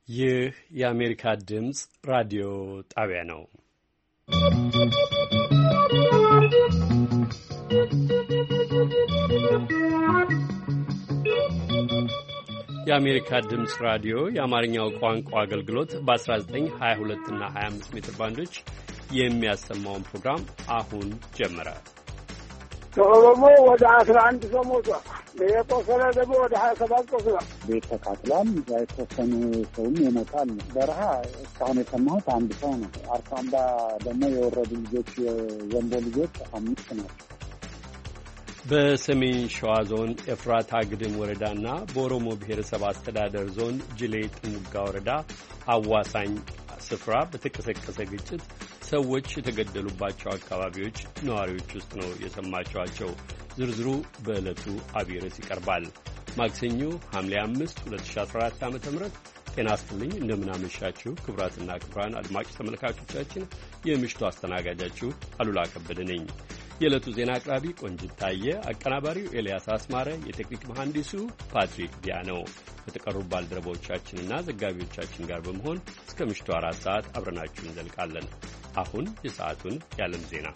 ይህ የአሜሪካ ድምፅ ራዲዮ ጣቢያ ነው። የአሜሪካ ድምፅ ራዲዮ የአማርኛው ቋንቋ አገልግሎት በ1922 እና 25 ሜትር ባንዶች የሚያሰማውን ፕሮግራም አሁን ጀመረ። ኦሮሞ ወደ 11 ሰው ሞቷል። የቆሰለ ደግሞ ወደ 27 ቆስሏል። ቤት ተቃጥሏል። የተወሰኑ ሰውም ይሞታል። በረሃ እስካሁን የሰማሁት አንድ ሰው ነው። አርሶ አምባ ደግሞ የወረዱ ልጆች የወንዶ ልጆች 5 ናቸው። በሰሜን ሸዋ ዞን ኤፍራታ ግድም ወረዳና በኦሮሞ ብሔረሰብ አስተዳደር ዞን ጅሌ ጥሙጋ ወረዳ አዋሳኝ ስፍራ በተቀሰቀሰ ግጭት ሰዎች የተገደሉባቸው አካባቢዎች ነዋሪዎች ውስጥ ነው የሰማችኋቸው። ዝርዝሩ በዕለቱ አብይ ርዕስ ይቀርባል። ማክሰኞ ሐምሌ 5 2014 ዓ.ም ጤና ይስጥልኝ። እንደምናመሻችሁ ክቡራትና ክቡራን አድማጭ ተመልካቾቻችን፣ የምሽቱ አስተናጋጃችሁ አሉላ ከበደ ነኝ። የዕለቱ ዜና አቅራቢ ቆንጅት ታየ፣ አቀናባሪው ኤልያስ አስማረ፣ የቴክኒክ መሐንዲሱ ፓትሪክ ዲያ ነው። ከተቀሩ ባልደረቦቻችንና ዘጋቢዎቻችን ጋር በመሆን እስከ ምሽቱ 4 ሰዓት አብረናችሁ እንዘልቃለን። አሁን የሰዓቱን የዓለም ዜና።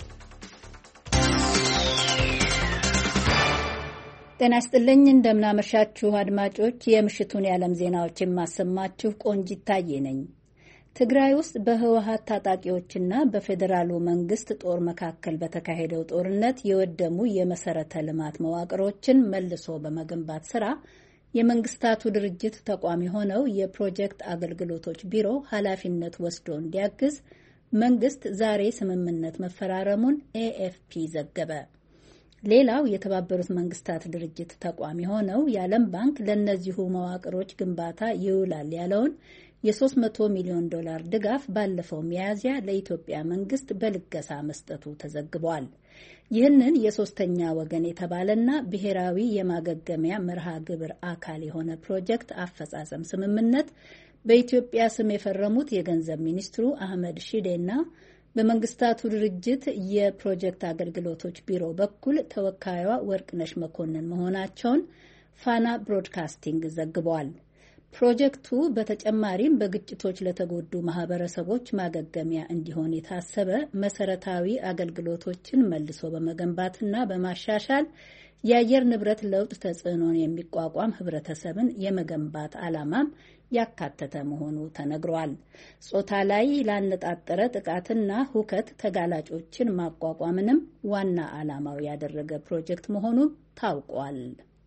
ጤና ይስጥልኝ። እንደምናመሻችሁ አድማጮች፣ የምሽቱን የዓለም ዜናዎች የማሰማችሁ ቆንጅት ታየ ነኝ። ትግራይ ውስጥ በህወሓት ታጣቂዎችና በፌዴራሉ መንግስት ጦር መካከል በተካሄደው ጦርነት የወደሙ የመሰረተ ልማት መዋቅሮችን መልሶ በመገንባት ስራ የመንግስታቱ ድርጅት ተቋም የሆነው የፕሮጀክት አገልግሎቶች ቢሮ ኃላፊነት ወስዶ እንዲያግዝ መንግስት ዛሬ ስምምነት መፈራረሙን ኤኤፍፒ ዘገበ። ሌላው የተባበሩት መንግስታት ድርጅት ተቋም የሆነው የዓለም ባንክ ለእነዚሁ መዋቅሮች ግንባታ ይውላል ያለውን የ300 ሚሊዮን ዶላር ድጋፍ ባለፈው ሚያዝያ ለኢትዮጵያ መንግስት በልገሳ መስጠቱ ተዘግቧል። ይህንን የሶስተኛ ወገን የተባለና ብሔራዊ የማገገሚያ መርሃ ግብር አካል የሆነ ፕሮጀክት አፈጻጸም ስምምነት በኢትዮጵያ ስም የፈረሙት የገንዘብ ሚኒስትሩ አህመድ ሺዴና በመንግስታቱ ድርጅት የፕሮጀክት አገልግሎቶች ቢሮ በኩል ተወካይዋ ወርቅነሽ መኮንን መሆናቸውን ፋና ብሮድካስቲንግ ዘግቧል። ፕሮጀክቱ በተጨማሪም በግጭቶች ለተጎዱ ማህበረሰቦች ማገገሚያ እንዲሆን የታሰበ መሰረታዊ አገልግሎቶችን መልሶ በመገንባትና በማሻሻል የአየር ንብረት ለውጥ ተጽዕኖን የሚቋቋም ህብረተሰብን የመገንባት ዓላማም ያካተተ መሆኑ ተነግሯል። ጾታ ላይ ላነጣጠረ ጥቃትና ሁከት ተጋላጮችን ማቋቋምንም ዋና ዓላማው ያደረገ ፕሮጀክት መሆኑ ታውቋል።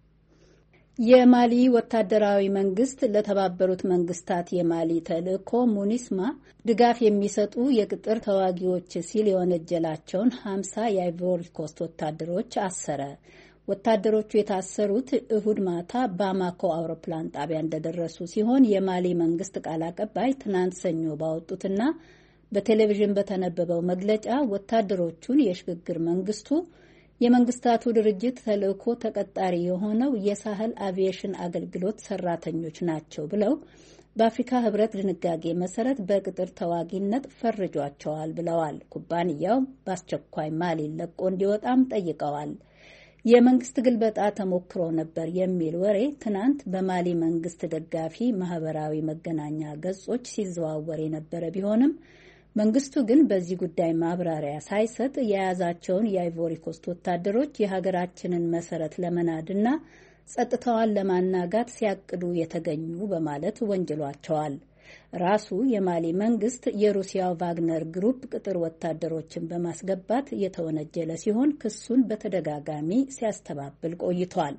የማሊ ወታደራዊ መንግስት ለተባበሩት መንግስታት የማሊ ተልእኮ ሙኒስማ ድጋፍ የሚሰጡ የቅጥር ተዋጊዎች ሲል የወነጀላቸውን 50 የአይቮሪ ኮስት ወታደሮች አሰረ። ወታደሮቹ የታሰሩት እሁድ ማታ ባማኮ አውሮፕላን ጣቢያ እንደደረሱ ሲሆን የማሊ መንግስት ቃል አቀባይ ትናንት ሰኞ ባወጡትና በቴሌቪዥን በተነበበው መግለጫ ወታደሮቹን የሽግግር መንግስቱ የመንግስታቱ ድርጅት ተልእኮ ተቀጣሪ የሆነው የሳህል አቪዬሽን አገልግሎት ሰራተኞች ናቸው ብለው በአፍሪካ ህብረት ድንጋጌ መሰረት በቅጥር ተዋጊነት ፈርጇቸዋል ብለዋል። ኩባንያው በአስቸኳይ ማሊን ለቆ እንዲወጣም ጠይቀዋል። የመንግስት ግልበጣ ተሞክሮ ነበር የሚል ወሬ ትናንት በማሊ መንግስት ደጋፊ ማህበራዊ መገናኛ ገጾች ሲዘዋወር የነበረ ቢሆንም መንግስቱ ግን በዚህ ጉዳይ ማብራሪያ ሳይሰጥ የያዛቸውን የአይቮሪ ኮስት ወታደሮች የሀገራችንን መሰረት ለመናድና ጸጥታዋን ለማናጋት ሲያቅዱ የተገኙ በማለት ወንጅሏቸዋል። ራሱ የማሊ መንግስት የሩሲያው ቫግነር ግሩፕ ቅጥር ወታደሮችን በማስገባት የተወነጀለ ሲሆን ክሱን በተደጋጋሚ ሲያስተባብል ቆይቷል።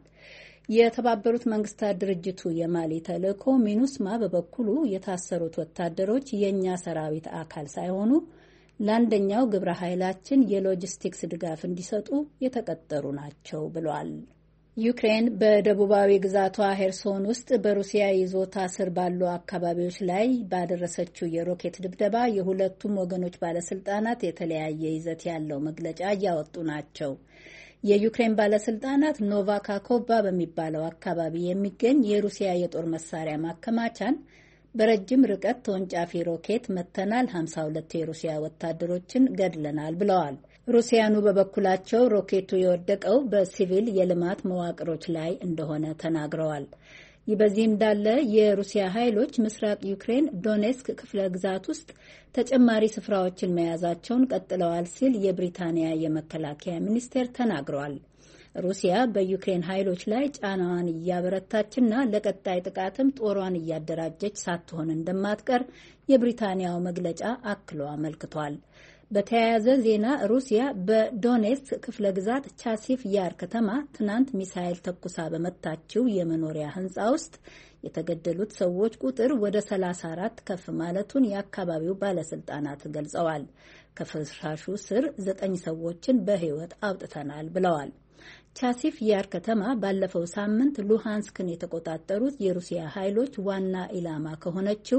የተባበሩት መንግስታት ድርጅቱ የማሊ ተልእኮ ሚኑስማ በበኩሉ የታሰሩት ወታደሮች የእኛ ሰራዊት አካል ሳይሆኑ ለአንደኛው ግብረ ኃይላችን የሎጂስቲክስ ድጋፍ እንዲሰጡ የተቀጠሩ ናቸው ብሏል። ዩክሬን በደቡባዊ ግዛቷ ሄርሶን ውስጥ በሩሲያ ይዞታ ስር ባሉ አካባቢዎች ላይ ባደረሰችው የሮኬት ድብደባ የሁለቱም ወገኖች ባለስልጣናት የተለያየ ይዘት ያለው መግለጫ እያወጡ ናቸው። የዩክሬን ባለስልጣናት ኖቫካኮቫ በሚባለው አካባቢ የሚገኝ የሩሲያ የጦር መሳሪያ ማከማቻን በረጅም ርቀት ተወንጫፊ ሮኬት መተናል፣ 52 የሩሲያ ወታደሮችን ገድለናል ብለዋል። ሩሲያኑ በበኩላቸው ሮኬቱ የወደቀው በሲቪል የልማት መዋቅሮች ላይ እንደሆነ ተናግረዋል። ይህ በዚህ እንዳለ የሩሲያ ኃይሎች ምስራቅ ዩክሬን ዶኔስክ ክፍለ ግዛት ውስጥ ተጨማሪ ስፍራዎችን መያዛቸውን ቀጥለዋል ሲል የብሪታንያ የመከላከያ ሚኒስቴር ተናግሯል። ሩሲያ በዩክሬን ኃይሎች ላይ ጫናዋን እያበረታችና ለቀጣይ ጥቃትም ጦሯን እያደራጀች ሳትሆን እንደማትቀር የብሪታንያው መግለጫ አክሎ አመልክቷል። በተያያዘ ዜና ሩሲያ በዶኔትስክ ክፍለ ግዛት ቻሲፍ ያር ከተማ ትናንት ሚሳኤል ተኩሳ በመታችው የመኖሪያ ሕንፃ ውስጥ የተገደሉት ሰዎች ቁጥር ወደ 34 ከፍ ማለቱን የአካባቢው ባለስልጣናት ገልጸዋል። ከፍርስራሹ ስር 9 ሰዎችን በሕይወት አውጥተናል ብለዋል። ቻሲፍ ያር ከተማ ባለፈው ሳምንት ሉሃንስክን የተቆጣጠሩት የሩሲያ ኃይሎች ዋና ኢላማ ከሆነችው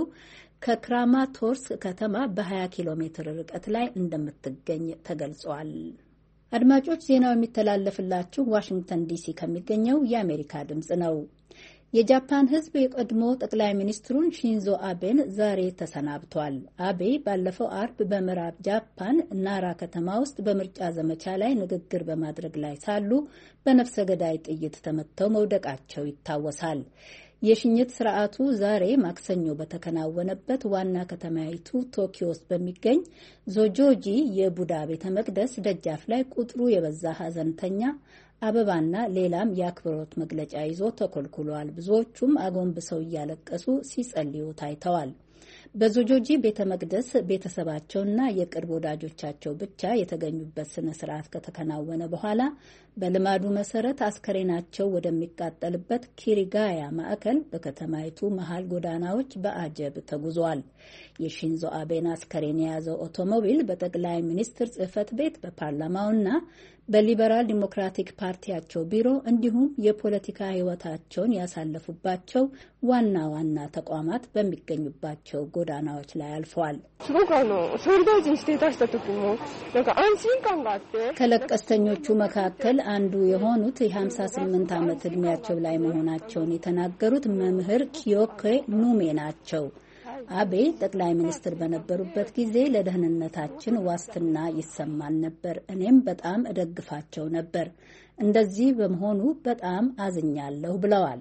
ከክራማቶርስክ ከተማ በ20 ኪሎ ሜትር ርቀት ላይ እንደምትገኝ ተገልጿል። አድማጮች ዜናው የሚተላለፍላችሁ ዋሽንግተን ዲሲ ከሚገኘው የአሜሪካ ድምፅ ነው። የጃፓን ሕዝብ የቀድሞ ጠቅላይ ሚኒስትሩን ሺንዞ አቤን ዛሬ ተሰናብቷል። አቤ ባለፈው አርብ በምዕራብ ጃፓን ናራ ከተማ ውስጥ በምርጫ ዘመቻ ላይ ንግግር በማድረግ ላይ ሳሉ በነፍሰ ገዳይ ጥይት ተመተው መውደቃቸው ይታወሳል። የሽኝት ስርዓቱ ዛሬ ማክሰኞ በተከናወነበት ዋና ከተማይቱ ቶኪዮ ውስጥ በሚገኝ ዞጆጂ የቡዳ ቤተ መቅደስ ደጃፍ ላይ ቁጥሩ የበዛ ሀዘንተኛ አበባና ሌላም የአክብሮት መግለጫ ይዞ ተኮልኩሏል። ብዙዎቹም አጎንብሰው እያለቀሱ ሲጸልዩ ታይተዋል። በዞጆጂ ቤተ መቅደስ ቤተሰባቸውና የቅርብ ወዳጆቻቸው ብቻ የተገኙበት ስነ ስርዓት ከተከናወነ በኋላ በልማዱ መሰረት አስከሬናቸው ወደሚቃጠልበት ኪሪጋያ ማዕከል በከተማይቱ መሃል ጎዳናዎች በአጀብ ተጉዟል። የሺንዞ አቤን አስከሬን የያዘው አውቶሞቢል በጠቅላይ ሚኒስትር ጽሕፈት ቤት በፓርላማውና በሊበራል ዲሞክራቲክ ፓርቲያቸው ቢሮ እንዲሁም የፖለቲካ ሕይወታቸውን ያሳለፉባቸው ዋና ዋና ተቋማት በሚገኙባቸው ጎዳናዎች ላይ አልፈዋል። ከለቀስተኞቹ መካከል አንዱ የሆኑት የ58 ዓመት ዕድሜያቸው ላይ መሆናቸውን የተናገሩት መምህር ኪዮኬ ኑሜ ናቸው። አቤ ጠቅላይ ሚኒስትር በነበሩበት ጊዜ ለደህንነታችን ዋስትና ይሰማን ነበር። እኔም በጣም እደግፋቸው ነበር። እንደዚህ በመሆኑ በጣም አዝኛለሁ ብለዋል።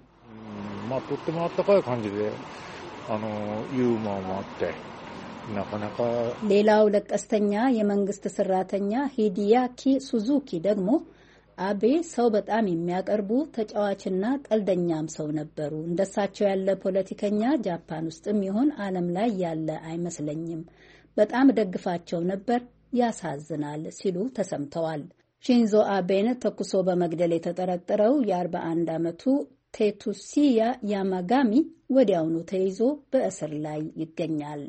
ሌላው ለቀስተኛ የመንግስት ሰራተኛ ሂዲያኪ ሱዙኪ ደግሞ አቤ ሰው በጣም የሚያቀርቡ ተጫዋችና ቀልደኛም ሰው ነበሩ። እንደሳቸው ያለ ፖለቲከኛ ጃፓን ውስጥም ይሁን ዓለም ላይ ያለ አይመስለኝም። በጣም ደግፋቸው ነበር። ያሳዝናል ሲሉ ተሰምተዋል። ሺንዞ አቤን ተኩሶ በመግደል የተጠረጠረው የ41 ዓመቱ ቴቱሲያ ያማጋሚ ወዲያውኑ ተይዞ በእስር ላይ ይገኛል።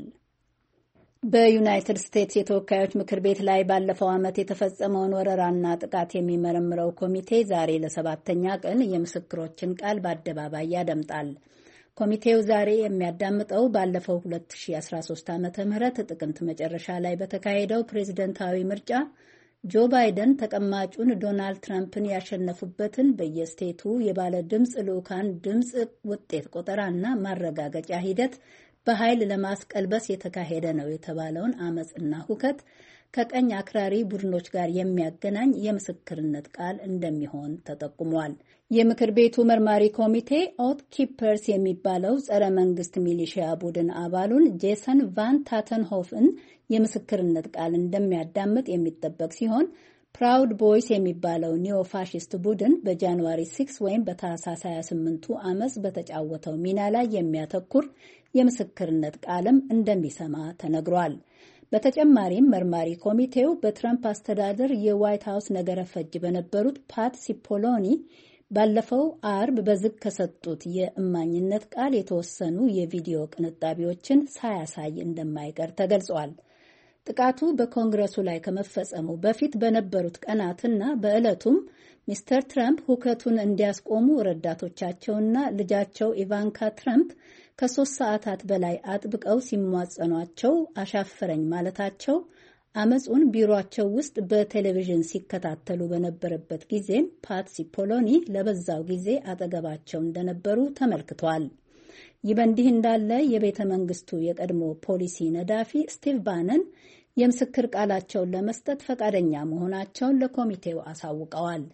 በዩናይትድ ስቴትስ የተወካዮች ምክር ቤት ላይ ባለፈው ዓመት የተፈጸመውን ወረራና ጥቃት የሚመረምረው ኮሚቴ ዛሬ ለ7ኛ ቀን የምስክሮችን ቃል በአደባባይ ያደምጣል። ኮሚቴው ዛሬ የሚያዳምጠው ባለፈው 2013 ዓ.ም ጥቅምት መጨረሻ ላይ በተካሄደው ፕሬዝደንታዊ ምርጫ ጆ ባይደን ተቀማጩን ዶናልድ ትራምፕን ያሸነፉበትን በየስቴቱ የባለ ድምፅ ልዑካን ድምፅ ውጤት ቆጠራና ማረጋገጫ ሂደት በኃይል ለማስቀልበስ የተካሄደ ነው የተባለውን አመጽና ሁከት ከቀኝ አክራሪ ቡድኖች ጋር የሚያገናኝ የምስክርነት ቃል እንደሚሆን ተጠቁሟል። የምክር ቤቱ መርማሪ ኮሚቴ ኦት ኪፐርስ የሚባለው ጸረ መንግስት ሚሊሺያ ቡድን አባሉን ጄሰን ቫን ታተንሆፍን የምስክርነት ቃል እንደሚያዳምጥ የሚጠበቅ ሲሆን ፕራውድ ቦይስ የሚባለው ኒዮ ፋሽስት ቡድን በጃንዋሪ 6 ወይም በታህሳስ 28ቱ አመጽ በተጫወተው ሚና ላይ የሚያተኩር የምስክርነት ቃልም እንደሚሰማ ተነግሯል። በተጨማሪም መርማሪ ኮሚቴው በትራምፕ አስተዳደር የዋይት ሀውስ ነገረ ፈጅ በነበሩት ፓት ሲፖሎኒ ባለፈው አርብ በዝግ ከሰጡት የእማኝነት ቃል የተወሰኑ የቪዲዮ ቅንጣቢዎችን ሳያሳይ እንደማይቀር ተገልጿል። ጥቃቱ በኮንግረሱ ላይ ከመፈጸሙ በፊት በነበሩት ቀናትና በዕለቱም ሚስተር ትራምፕ ሁከቱን እንዲያስቆሙ ረዳቶቻቸውና ልጃቸው ኢቫንካ ትራምፕ ከ3 ሰዓታት በላይ አጥብቀው ሲሟጸኗቸው አሻፈረኝ ማለታቸው አመጹን ቢሮአቸው ውስጥ በቴሌቪዥን ሲከታተሉ በነበረበት ጊዜም ፓትሲ ፖሎኒ ለበዛው ጊዜ አጠገባቸው እንደነበሩ ተመልክቷል። ይህ በእንዲህ እንዳለ የቤተ መንግስቱ የቀድሞ ፖሊሲ ነዳፊ ስቲቭ ባነን የምስክር ቃላቸውን ለመስጠት ፈቃደኛ መሆናቸውን ለኮሚቴው አሳውቀዋል።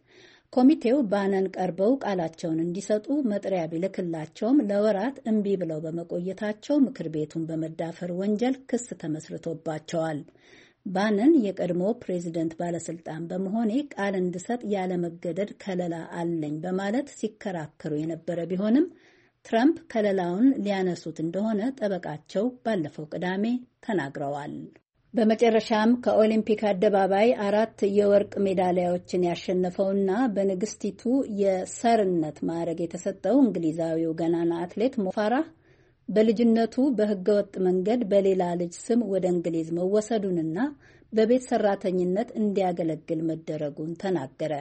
ኮሚቴው ባነን ቀርበው ቃላቸውን እንዲሰጡ መጥሪያ ቢልክላቸውም ለወራት እምቢ ብለው በመቆየታቸው ምክር ቤቱን በመዳፈር ወንጀል ክስ ተመስርቶባቸዋል። ባነን የቀድሞ ፕሬዚደንት ባለስልጣን በመሆኔ ቃል እንድሰጥ ያለመገደድ ከለላ አለኝ በማለት ሲከራከሩ የነበረ ቢሆንም ትራምፕ ከለላውን ሊያነሱት እንደሆነ ጠበቃቸው ባለፈው ቅዳሜ ተናግረዋል። በመጨረሻም ከኦሊምፒክ አደባባይ 4 የወርቅ ሜዳሊያዎችን ያሸነፈውና በንግስቲቱ የሰርነት ማዕረግ የተሰጠው እንግሊዛዊው ገናና አትሌት ሞፋራህ በልጅነቱ በህገወጥ መንገድ በሌላ ልጅ ስም ወደ እንግሊዝ መወሰዱንና በቤት ሰራተኝነት እንዲያገለግል መደረጉን ተናገረ።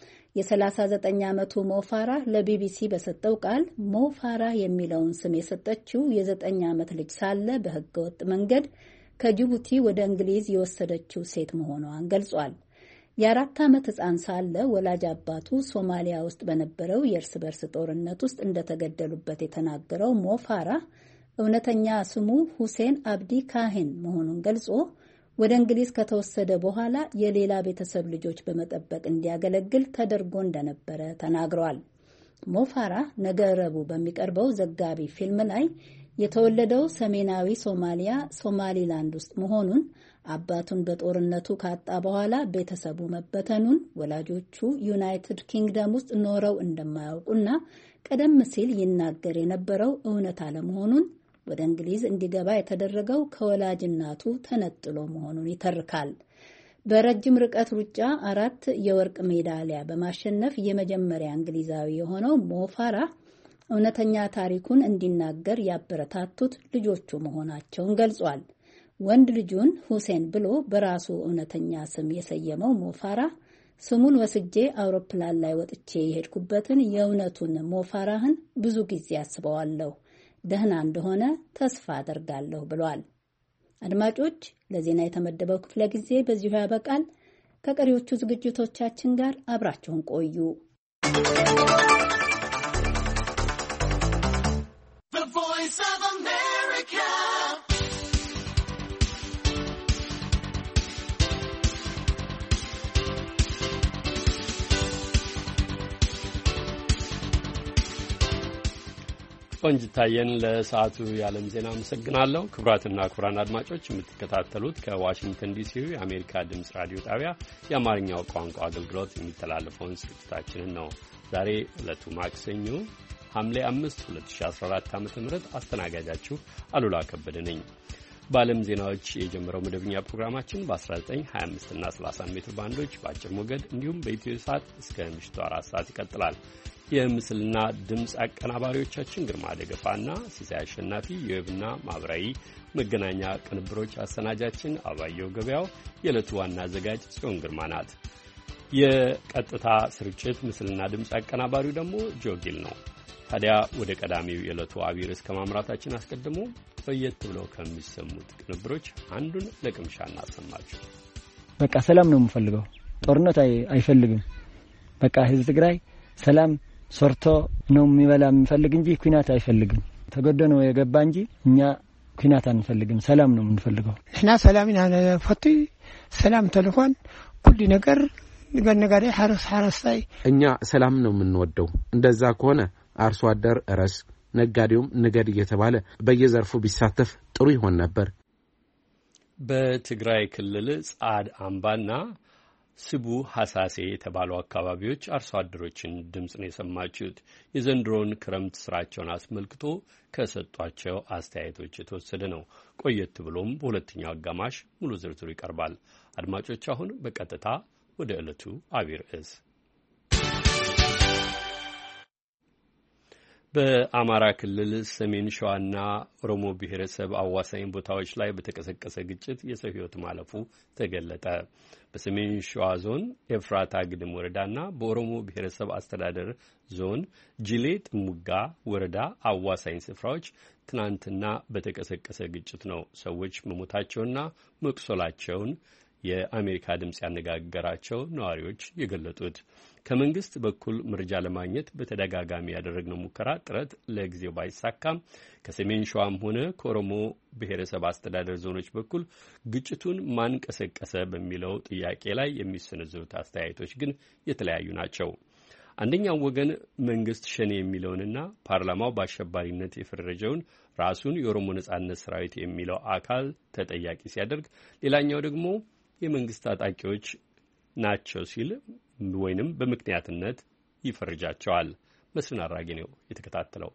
የ39 ዓመቱ ሞፋራህ ለቢቢሲ በሰጠው ቃል ሞፋራህ የሚለውን ስም የሰጠችው የ9 ዓመት ልጅ ሳለ በህገወጥ መንገድ ከጅቡቲ ወደ እንግሊዝ የወሰደችው ሴት መሆኗን ገልጿል። የ4 ዓመት ሕፃን ሳለ ወላጅ አባቱ ሶማሊያ ውስጥ በነበረው የእርስ በርስ ጦርነት ውስጥ እንደተገደሉበት የተናገረው ሞፋራህ እውነተኛ ስሙ ሁሴን አብዲ ካሂን መሆኑን ገልጾ ወደ እንግሊዝ ከተወሰደ በኋላ የሌላ ቤተሰብ ልጆች በመጠበቅ እንዲያገለግል ተደርጎ እንደነበረ ተናግሯል። ሞፋራህ ነገ ረቡዕ በሚቀርበው ዘጋቢ ፊልም ላይ የተወለደው ሰሜናዊ ሶማሊያ ሶማሊላንድ ውስጥ መሆኑን፣ አባቱን በጦርነቱ ካጣ በኋላ ቤተሰቡ መበተኑን፣ ወላጆቹ ዩናይትድ ኪንግደም ውስጥ ኖረው እንደማያውቁና ቀደም ሲል ይናገር የነበረው እውነት አለመሆኑን፣ ወደ እንግሊዝ እንዲገባ የተደረገው ከወላጅ እናቱ ተነጥሎ መሆኑን ይተርካል። በረጅም ርቀት ሩጫ 4 የወርቅ ሜዳሊያ በማሸነፍ የመጀመሪያ እንግሊዛዊ የሆነው ሞፋራህ እውነተኛ ታሪኩን እንዲናገር ያበረታቱት ልጆቹ መሆናቸውን ገልጿል። ወንድ ልጁን ሁሴን ብሎ በራሱ እውነተኛ ስም የሰየመው ሞፋራህ ስሙን ወስጄ አውሮፕላን ላይ ወጥቼ የሄድኩበትን የእውነቱን ሞፋራህን ብዙ ጊዜ አስበዋለሁ፣ ደህና እንደሆነ ተስፋ አደርጋለሁ ብሏል። አድማጮች፣ ለዜና የተመደበው ክፍለ ጊዜ በዚሁ ያበቃል። ከቀሪዎቹ ዝግጅቶቻችን ጋር አብራችሁን ቆዩ። ቆንጅታየን ለሰዓቱ የዓለም ዜና አመሰግናለሁ። ክቡራትና ክቡራን አድማጮች የምትከታተሉት ከዋሽንግተን ዲሲ የአሜሪካ ድምፅ ራዲዮ ጣቢያ የአማርኛው ቋንቋ አገልግሎት የሚተላለፈውን ስርጭታችንን ነው። ዛሬ ዕለቱ ማክሰኞ ሐምሌ 5 2014 ዓ.ም አስተናጋጃችሁ አሉላ ከበደ ነኝ። በዓለም ዜናዎች የጀመረው መደበኛ ፕሮግራማችን በ19፣ 25 እና 30 ሜትር ባንዶች በአጭር ሞገድ እንዲሁም በኢትዮ ሰዓት እስከ ምሽቱ 4 ሰዓት ይቀጥላል። የምስልና ድምፅ አቀናባሪዎቻችን ግርማ ደገፋና ሲሳይ አሸናፊ፣ የዌብና ማህበራዊ መገናኛ ቅንብሮች አሰናጃችን አባየው ገበያው፣ የዕለቱ ዋና አዘጋጅ ጽዮን ግርማ ናት። የቀጥታ ስርጭት ምስልና ድምፅ አቀናባሪው ደግሞ ጆጊል ነው። ታዲያ ወደ ቀዳሚው የዕለቱ አቢይ ርዕስ ከማምራታችን አስቀድሞ ቆየት ብለው ከሚሰሙት ቅንብሮች አንዱን ለቅምሻ እናሰማችሁ። በቃ ሰላም ነው የምፈልገው፣ ጦርነት አይፈልግም። በቃ ህዝብ ትግራይ ሰላም ሰርቶ ነው የሚበላ የሚፈልግ እንጂ ኩናት አይፈልግም። ተገዶ ነው የገባ እንጂ እኛ ኩናት አንፈልግም፣ ሰላም ነው የምንፈልገው። እኛ ሰላምን ፈቲ ሰላም ተልኳን ኩል ነገር ንገነጋሪ ሐረስታይ እኛ ሰላም ነው የምንወደው። እንደዛ ከሆነ አርሶ አደር እረስ፣ ነጋዴውም ንገድ እየተባለ በየዘርፉ ቢሳተፍ ጥሩ ይሆን ነበር። በትግራይ ክልል ጻድ አምባና ስቡ ሐሳሴ የተባሉ አካባቢዎች አርሶ አደሮችን ድምፅ ነው የሰማችሁት። የዘንድሮን ክረምት ስራቸውን አስመልክቶ ከሰጧቸው አስተያየቶች የተወሰደ ነው። ቆየት ብሎም በሁለተኛው አጋማሽ ሙሉ ዝርዝሩ ይቀርባል። አድማጮች፣ አሁን በቀጥታ ወደ ዕለቱ አቢይ ርዕስ። በአማራ ክልል ሰሜን ሸዋና ኦሮሞ ብሔረሰብ አዋሳኝ ቦታዎች ላይ በተቀሰቀሰ ግጭት የሰው ሕይወት ማለፉ ተገለጠ። በሰሜን ሸዋ ዞን ኤፍራታ ግድም ወረዳና በኦሮሞ ብሔረሰብ አስተዳደር ዞን ጅሌ ጥሙጋ ወረዳ አዋሳኝ ስፍራዎች ትናንትና በተቀሰቀሰ ግጭት ነው ሰዎች መሞታቸውና መቁሰላቸውን የአሜሪካ ድምፅ ያነጋገራቸው ነዋሪዎች የገለጡት። ከመንግስት በኩል መረጃ ለማግኘት በተደጋጋሚ ያደረግነው ሙከራ ጥረት ለጊዜው ባይሳካም ከሰሜን ሸዋም ሆነ ከኦሮሞ ብሔረሰብ አስተዳደር ዞኖች በኩል ግጭቱን ማን ቀሰቀሰ በሚለው ጥያቄ ላይ የሚሰነዘሩት አስተያየቶች ግን የተለያዩ ናቸው። አንደኛው ወገን መንግስት ሸኔ የሚለውንና ፓርላማው በአሸባሪነት የፈረጀውን ራሱን የኦሮሞ ነጻነት ሰራዊት የሚለው አካል ተጠያቂ ሲያደርግ፣ ሌላኛው ደግሞ የመንግስት ታጣቂዎች ናቸው ሲል ወይንም በምክንያትነት ይፈርጃቸዋል። መስፍን አራጌ ነው የተከታተለው።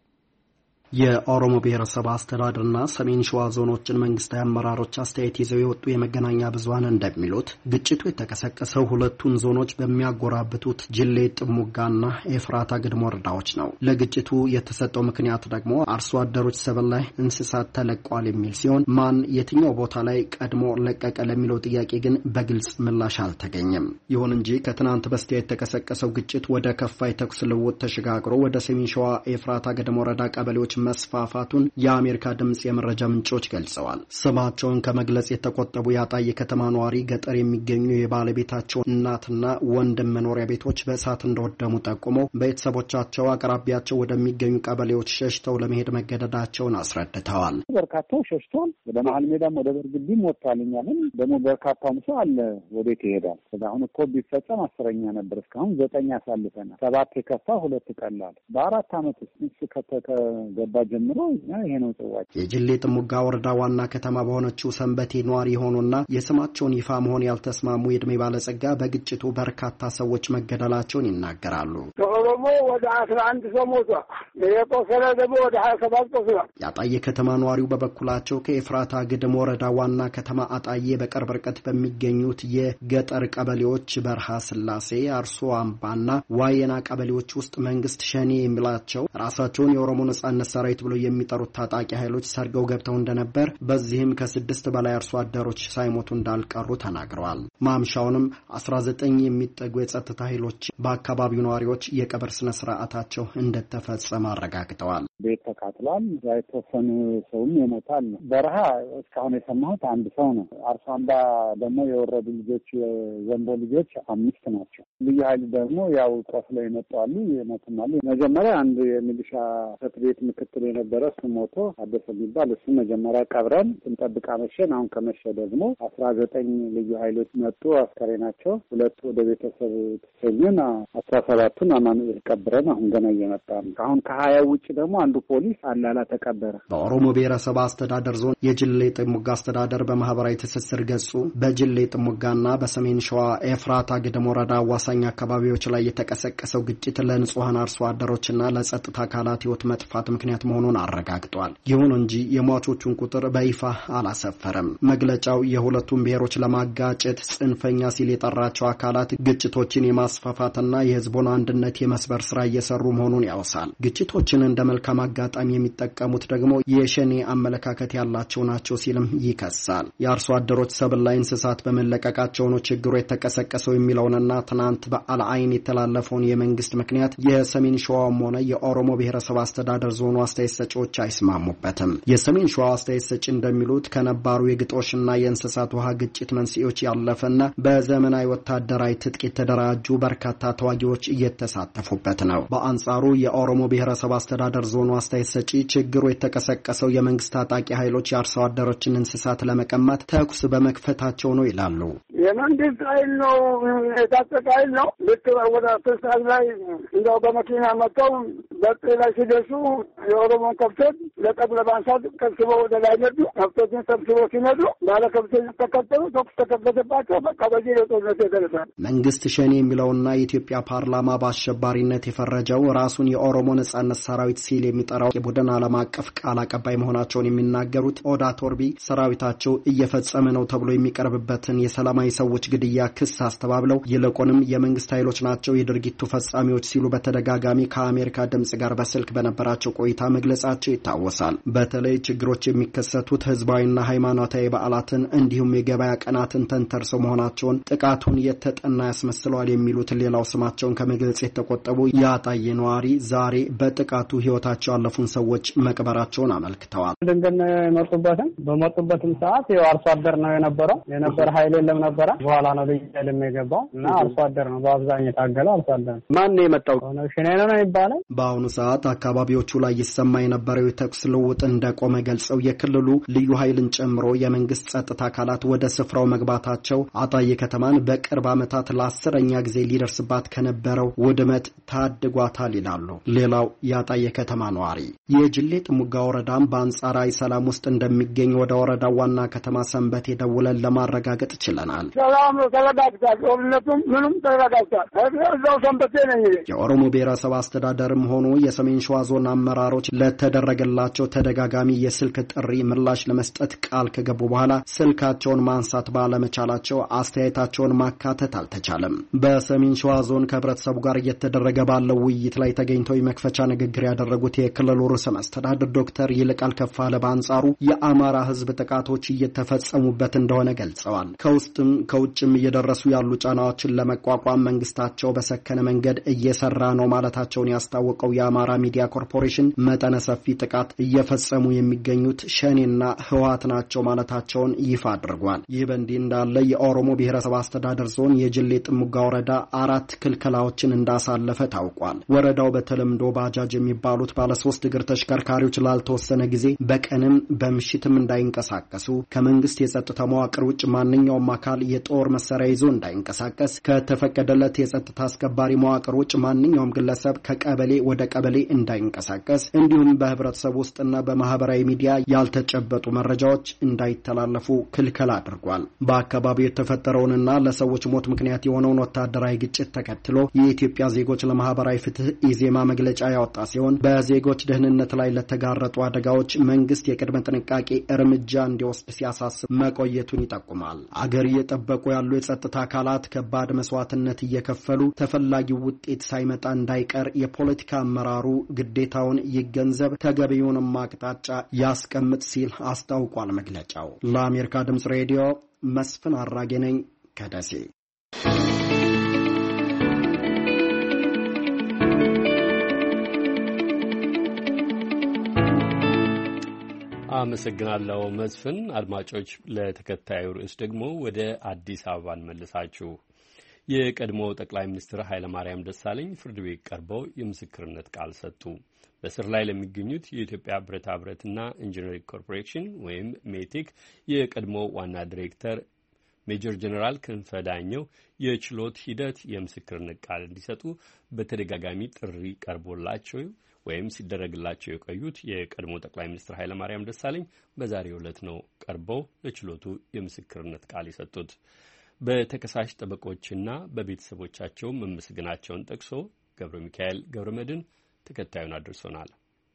የኦሮሞ ብሔረሰብ አስተዳደርና ሰሜን ሸዋ ዞኖችን መንግስታዊ አመራሮች አስተያየት ይዘው የወጡ የመገናኛ ብዙሃን እንደሚሉት ግጭቱ የተቀሰቀሰው ሁለቱን ዞኖች በሚያጎራብቱት ጅሌ ጥሙጋና ኤፍራታ ግድም ወረዳዎች ነው። ለግጭቱ የተሰጠው ምክንያት ደግሞ አርሶ አደሮች ሰብል ላይ እንስሳት ተለቋል የሚል ሲሆን ማን የትኛው ቦታ ላይ ቀድሞ ለቀቀ ለሚለው ጥያቄ ግን በግልጽ ምላሽ አልተገኘም። ይሁን እንጂ ከትናንት በስቲያ የተቀሰቀሰው ግጭት ወደ ከፋ የተኩስ ልውውጥ ተሸጋግሮ ወደ ሰሜን ሸዋ ኤፍራታ ግድም ወረዳ ቀበሌዎች መስፋፋቱን የአሜሪካ ድምጽ የመረጃ ምንጮች ገልጸዋል። ስማቸውን ከመግለጽ የተቆጠቡ ያጣይ ከተማ ነዋሪ ገጠር የሚገኙ የባለቤታቸው እናትና ወንድም መኖሪያ ቤቶች በእሳት እንደወደሙ ጠቁመው ቤተሰቦቻቸው አቅራቢያቸው ወደሚገኙ ቀበሌዎች ሸሽተው ለመሄድ መገደዳቸውን አስረድተዋል። በርካታው ሸሽቷል። ወደ መሀል ሜዳም ወደ በርግቢም ወጥቷልኛልን ደግሞ በርካታው ሰው አለ ወዴት ይሄዳል? አሁን እኮ ቢፈጸም 10ኛ ነበር። እስካሁን 9 አሳልፈናል። 7 የከፋ 2 ቀላል በ4 ዓመት ውስጥ ከተገባ ጀምሮ ይሄ ነው ጽዋጭ። የጅሌ ጥሙጋ ወረዳ ዋና ከተማ በሆነችው ሰንበቴ ነዋሪ ሆኖና የስማቸውን ይፋ መሆን ያልተስማሙ የዕድሜ ባለጸጋ በግጭቱ በርካታ ሰዎች መገደላቸውን ይናገራሉ። ኦሮሞ ወደ 11 ሰው ሞቷል። የቆሰለ ደግሞ ወደ 27 ቆስሏል። የአጣዬ ከተማ ነዋሪው በበኩላቸው ከኤፍራታ ግድም ወረዳ ዋና ከተማ አጣዬ በቅርብ ርቀት በሚገኙት የገጠር ቀበሌዎች በርሃ ስላሴ፣ አርሶ አምባና ዋየና ቀበሌዎች ውስጥ መንግስት ሸኔ የሚላቸው ራሳቸውን የኦሮሞ ነጻነት ሰራዊት ብሎ የሚጠሩት ታጣቂ ኃይሎች ሰርገው ገብተው እንደነበር፣ በዚህም ከ6 በላይ አርሶ አደሮች ሳይሞቱ እንዳልቀሩ ተናግረዋል። ማምሻውንም 19 የሚጠጉ የጸጥታ ኃይሎች በአካባቢው ነዋሪዎች የቀብር ስነ ስርዓታቸው እንደተፈጸመ አረጋግጠዋል። ቤት ተቃጥሏል። የተወሰኑ ሰውም ይሞታል። በረሃ እስካሁን የሰማሁት 1 ሰው ነው። አርሶ አምባ ደግሞ የወረዱ ልጆች የዘንቦ ልጆች 5 ናቸው። ልዩ ኃይል ደግሞ ያው ቆስለው ይመጣሉ ይሞቱማሉ። መጀመሪያ አንድ የሚሊሻ ቤት ምክትል የነበረ እሱ ሞቶ አደሰ የሚባል እሱ መጀመሪያ ቀብረን ስንጠብቅ አመሸን። አሁን ከመሸ ደግሞ 19 ልዩ ኃይሎች መጡ። አስከሬናቸው 2 ወደ ቤተሰብ ተሰኙን፣ 17ቱን አማኑኤል ቀብረን አሁን ገና እየመጣ ነው። አሁን ከ20 ውጭ ደግሞ አንዱ ፖሊስ አላላ ተቀበረ። በኦሮሞ ብሔረሰብ አስተዳደር ዞን የጅሌ ጥሙጋ አስተዳደር በማህበራዊ ትስስር ገጹ በጅሌ ጥሙጋና በሰሜን ሸዋ ኤፍራታ ግድም ወረዳ አዋሳኝ አካባቢዎች ላይ የተቀሰቀሰው ግጭት ለንጹሃን አርሶ አደሮችና ለጸጥታ አካላት ህይወት መጥፋት ምክንያት መሆኑን አረጋግጧል። ይሁን እንጂ የሟቾቹን ቁጥር በይፋ አላሰፈረም። መግለጫው የሁለቱም ብሔሮች ለማጋጨት ጽንፈኛ ሲል የጠራቸው አካላት ግጭቶችን የማስፋፋትና የህዝቡን አንድነት የመስበር ስራ እየሰሩ መሆኑን ያወሳል። ግጭቶችን እንደ መልካም አጋጣሚ የሚጠቀሙት ደግሞ የሸኔ አመለካከት ያላቸው ናቸው ሲልም ይከሳል። የአርሶ አደሮች ሰብል ላይ እንስሳት በመለቀቃቸው ነው ችግሩ የተቀሰቀሰው የሚለውንና ትናንት በአልአይን የተላለፈውን የመንግስት ምክንያት የሰሜን ሸዋም ሆነ የኦሮሞ ብሔረሰብ አስተዳደር ዞኑ አስተያየት ሰጪዎች አይስማሙበትም። የሰሜን ሸዋ አስተያየት ሰጪ እንደሚሉት ከነባሩ የግጦሽና የእንስሳት ውሃ ግጭት መንስኤዎች ያለፈና በዘመናዊ ወታደራዊ ትጥቅ የተደራጁ በርካታ ተዋጊዎች እየተሳተፉበት ነው። በአንጻሩ የኦሮሞ ብሔረሰብ አስተዳደር ዞኑ አስተያየት ሰጪ ችግሩ የተቀሰቀሰው የመንግስት ታጣቂ ኃይሎች የአርሶ አደሮችን እንስሳት ለመቀማት ተኩስ በመክፈታቸው ነው ይላሉ። የመንግስት ኃይል ነው፣ የታጠቀ ኃይል ነው። ልክ ወደ ፍስሀት ላይ እንደው በመኪና መጥተው በጥ ላይ ሲደርሱ የኦሮሞን ከብቶች ለቀብ ለማንሳት ከብስበው ወደ ላይ ነዱ። ከብቶችን ሰብስበው ሲነዱ ባለ ከብቶች ተከተሉ። ተኩስ ተከፈተባቸው። በቃ በዚህ ለጦርነት የተነሳ መንግስት ሸኔ የሚለውና የኢትዮጵያ ፓርላማ በአሸባሪነት የፈረጀው ራሱን የኦሮሞ ነጻነት ሰራዊት ሲል የሚጠራው የቡድን ዓለም አቀፍ ቃል አቀባይ መሆናቸውን የሚናገሩት ኦዳ ቶርቢ ሰራዊታቸው እየፈጸመ ነው ተብሎ የሚቀርብበትን የሰላማዊ ሰዎች ግድያ ክስ አስተባብለው ይልቁንም የመንግስት ኃይሎች ናቸው የድርጊቱ ፈጻሚዎች ሲሉ በተደጋጋሚ ከአሜሪካ ድምጽ ጋር በስልክ በነበራቸው ቆይታ መግለጻቸው ይታወሳል። በተለይ ችግሮች የሚከሰቱት ህዝባዊና ሃይማኖታዊ በዓላትን እንዲሁም የገበያ ቀናትን ተንተርሰው መሆናቸውን ጥቃቱን የተጠና ያስመስለዋል የሚሉት ሌላው ስማቸውን ከመግለጽ የተቆጠቡ የአጣዬ ነዋሪ ዛሬ በጥቃቱ ህይወታቸው ያለፉን ሰዎች መቅበራቸውን አመልክተዋል። ድንገት መጡበትም በመጡበትም ሰዓት ያው አርሶ አደር ነው የነበረ ኃይል የለም ነበር። ነበረ። በኋላ ነው ልጅ ኃይልም የገባው እና አርሶ አደር ነው በአብዛኛው የታገለው አርሶ አደር። ማን ነው የመጣው? ሸኔ ነው የሚባለው። በአሁኑ ሰዓት አካባቢዎቹ ላይ ይሰማ የነበረው የተኩስ ልውውጥ እንደቆመ ገልጸው የክልሉ ልዩ ኃይልን ጨምሮ የመንግስት ጸጥታ አካላት ወደ ስፍራው መግባታቸው አጣዬ ከተማን በቅርብ ዓመታት ለ10ኛ ጊዜ ሊደርስባት ከነበረው ውድመት ታድጓታል ይላሉ። ሌላው የአጣዬ ከተማ ነዋሪ የጅሌ ጥሙጋ ወረዳም በአንጻራዊ ሰላም ውስጥ እንደሚገኝ ወደ ወረዳው ዋና ከተማ ሰንበቴ ደውለን ለማረጋገጥ ችለናል። ሰላም ተረጋግቷል። ጦርነቱም ምንም ተረጋግቷል። እዛው ሰንበቴ ነኝ። የኦሮሞ ብሔረሰብ አስተዳደርም ሆኑ የሰሜን ሸዋ ዞን አመራሮች ለተደረገላቸው ተደጋጋሚ የስልክ ጥሪ ምላሽ ለመስጠት ቃል ከገቡ በኋላ ስልካቸውን ማንሳት ባለመቻላቸው አስተያየታቸውን ማካተት አልተቻለም። በሰሜን ሸዋ ዞን ከህብረተሰቡ ጋር እየተደረገ ባለው ውይይት ላይ ተገኝተው የመክፈቻ ንግግር ያደረጉት የክልሉ ርዕሰ መስተዳድር ዶክተር ይልቃል ከፋለ በአንጻሩ የአማራ ህዝብ ጥቃቶች እየተፈጸሙበት እንደሆነ ገልጸዋል። ከውስጥም ከውጭም እየደረሱ ያሉ ጫናዎችን ለመቋቋም መንግስታቸው በሰከነ መንገድ እየሰራ ነው ማለታቸውን ያስታወቀው የአማራ ሚዲያ ኮርፖሬሽን መጠነ ሰፊ ጥቃት እየፈጸሙ የሚገኙት ሸኔና ህወሓት ናቸው ማለታቸውን ይፋ አድርጓል። ይህ በእንዲህ እንዳለ የኦሮሞ ብሔረሰብ አስተዳደር ዞን የጅሌ ጥሙጋ ወረዳ 4 ክልከላዎችን እንዳሳለፈ ታውቋል። ወረዳው በተለምዶ ባጃጅ የሚባሉት ባለ 3 እግር ተሽከርካሪዎች ላልተወሰነ ጊዜ በቀንም በምሽትም እንዳይንቀሳቀሱ፣ ከመንግስት የጸጥታ መዋቅር ውጭ ማንኛውም አካል የጦር መሳሪያ ይዞ እንዳይንቀሳቀስ፣ ከተፈቀደለት የጸጥታ አስከባሪ መዋቅር ውጭ ማንኛውም ግለሰብ ከቀበሌ ወደ ቀበሌ እንዳይንቀሳቀስ፣ እንዲሁም በህብረተሰቡ ውስጥና በማህበራዊ ሚዲያ ያልተጨበጡ መረጃዎች እንዳይተላለፉ ክልከላ አድርጓል። በአካባቢው የተፈጠረውንና ለሰዎች ሞት ምክንያት የሆነውን ወታደራዊ ግጭት ተከትሎ የኢትዮጵያ ዜጎች ለማህበራዊ ፍትህ ኢዜማ መግለጫ ያወጣ ሲሆን በዜጎች ደህንነት ላይ ለተጋረጡ አደጋዎች መንግስት የቅድመ ጥንቃቄ እርምጃ እንዲወስድ ሲያሳስብ መቆየቱን ይጠቁማል። አገር እየጠበቁ ያሉ የጸጥታ አካላት ከባድ መስዋዕትነት እየከፈሉ ተፈላጊው ውጤት ሳይመጣ እንዳይቀር የፖለቲካ አመራሩ ግዴታውን ይገንዘብ፣ ተገቢውንም አቅጣጫ ያስቀምጥ ሲል አስታውቋል መግለጫው። ለአሜሪካ ድምጽ ሬዲዮ መስፍን አራጌ ነኝ ከደሴ። አመሰግናለሁ መስፍን። አድማጮች፣ ለተከታዩ ርዕስ ደግሞ ወደ አዲስ አበባ እንመልሳችሁ። የቀድሞው ጠቅላይ ሚኒስትር ኃይለማርያም ደሳለኝ ፍርድ ቤት ቀርበው የምስክርነት ቃል ሰጡ። በስር ላይ ለሚገኙት የኢትዮጵያ ብረታ ብረትና ኢንጂነሪንግ ኮርፖሬሽን ወይም ሜቴክ የቀድሞው ዋና ዲሬክተር ሜጀር ጀነራል ክንፈ ዳኘው የችሎት ሂደት የምስክርነት ቃል እንዲሰጡ በተደጋጋሚ ጥሪ ቀርቦላቸው ወይም ሲደረግላቸው የቆዩት የቀድሞ ጠቅላይ ሚኒስትር ኃይለማርያም ደሳለኝ በዛሬው ዕለት ነው ቀርበው ለችሎቱ የምስክርነት ቃል የሰጡት። በተከሳሽ ጠበቆችና በቤተሰቦቻቸው መመስገናቸውን ጠቅሶ ገብረ ሚካኤል ገብረ መድን ተከታዩን አድርሶናል።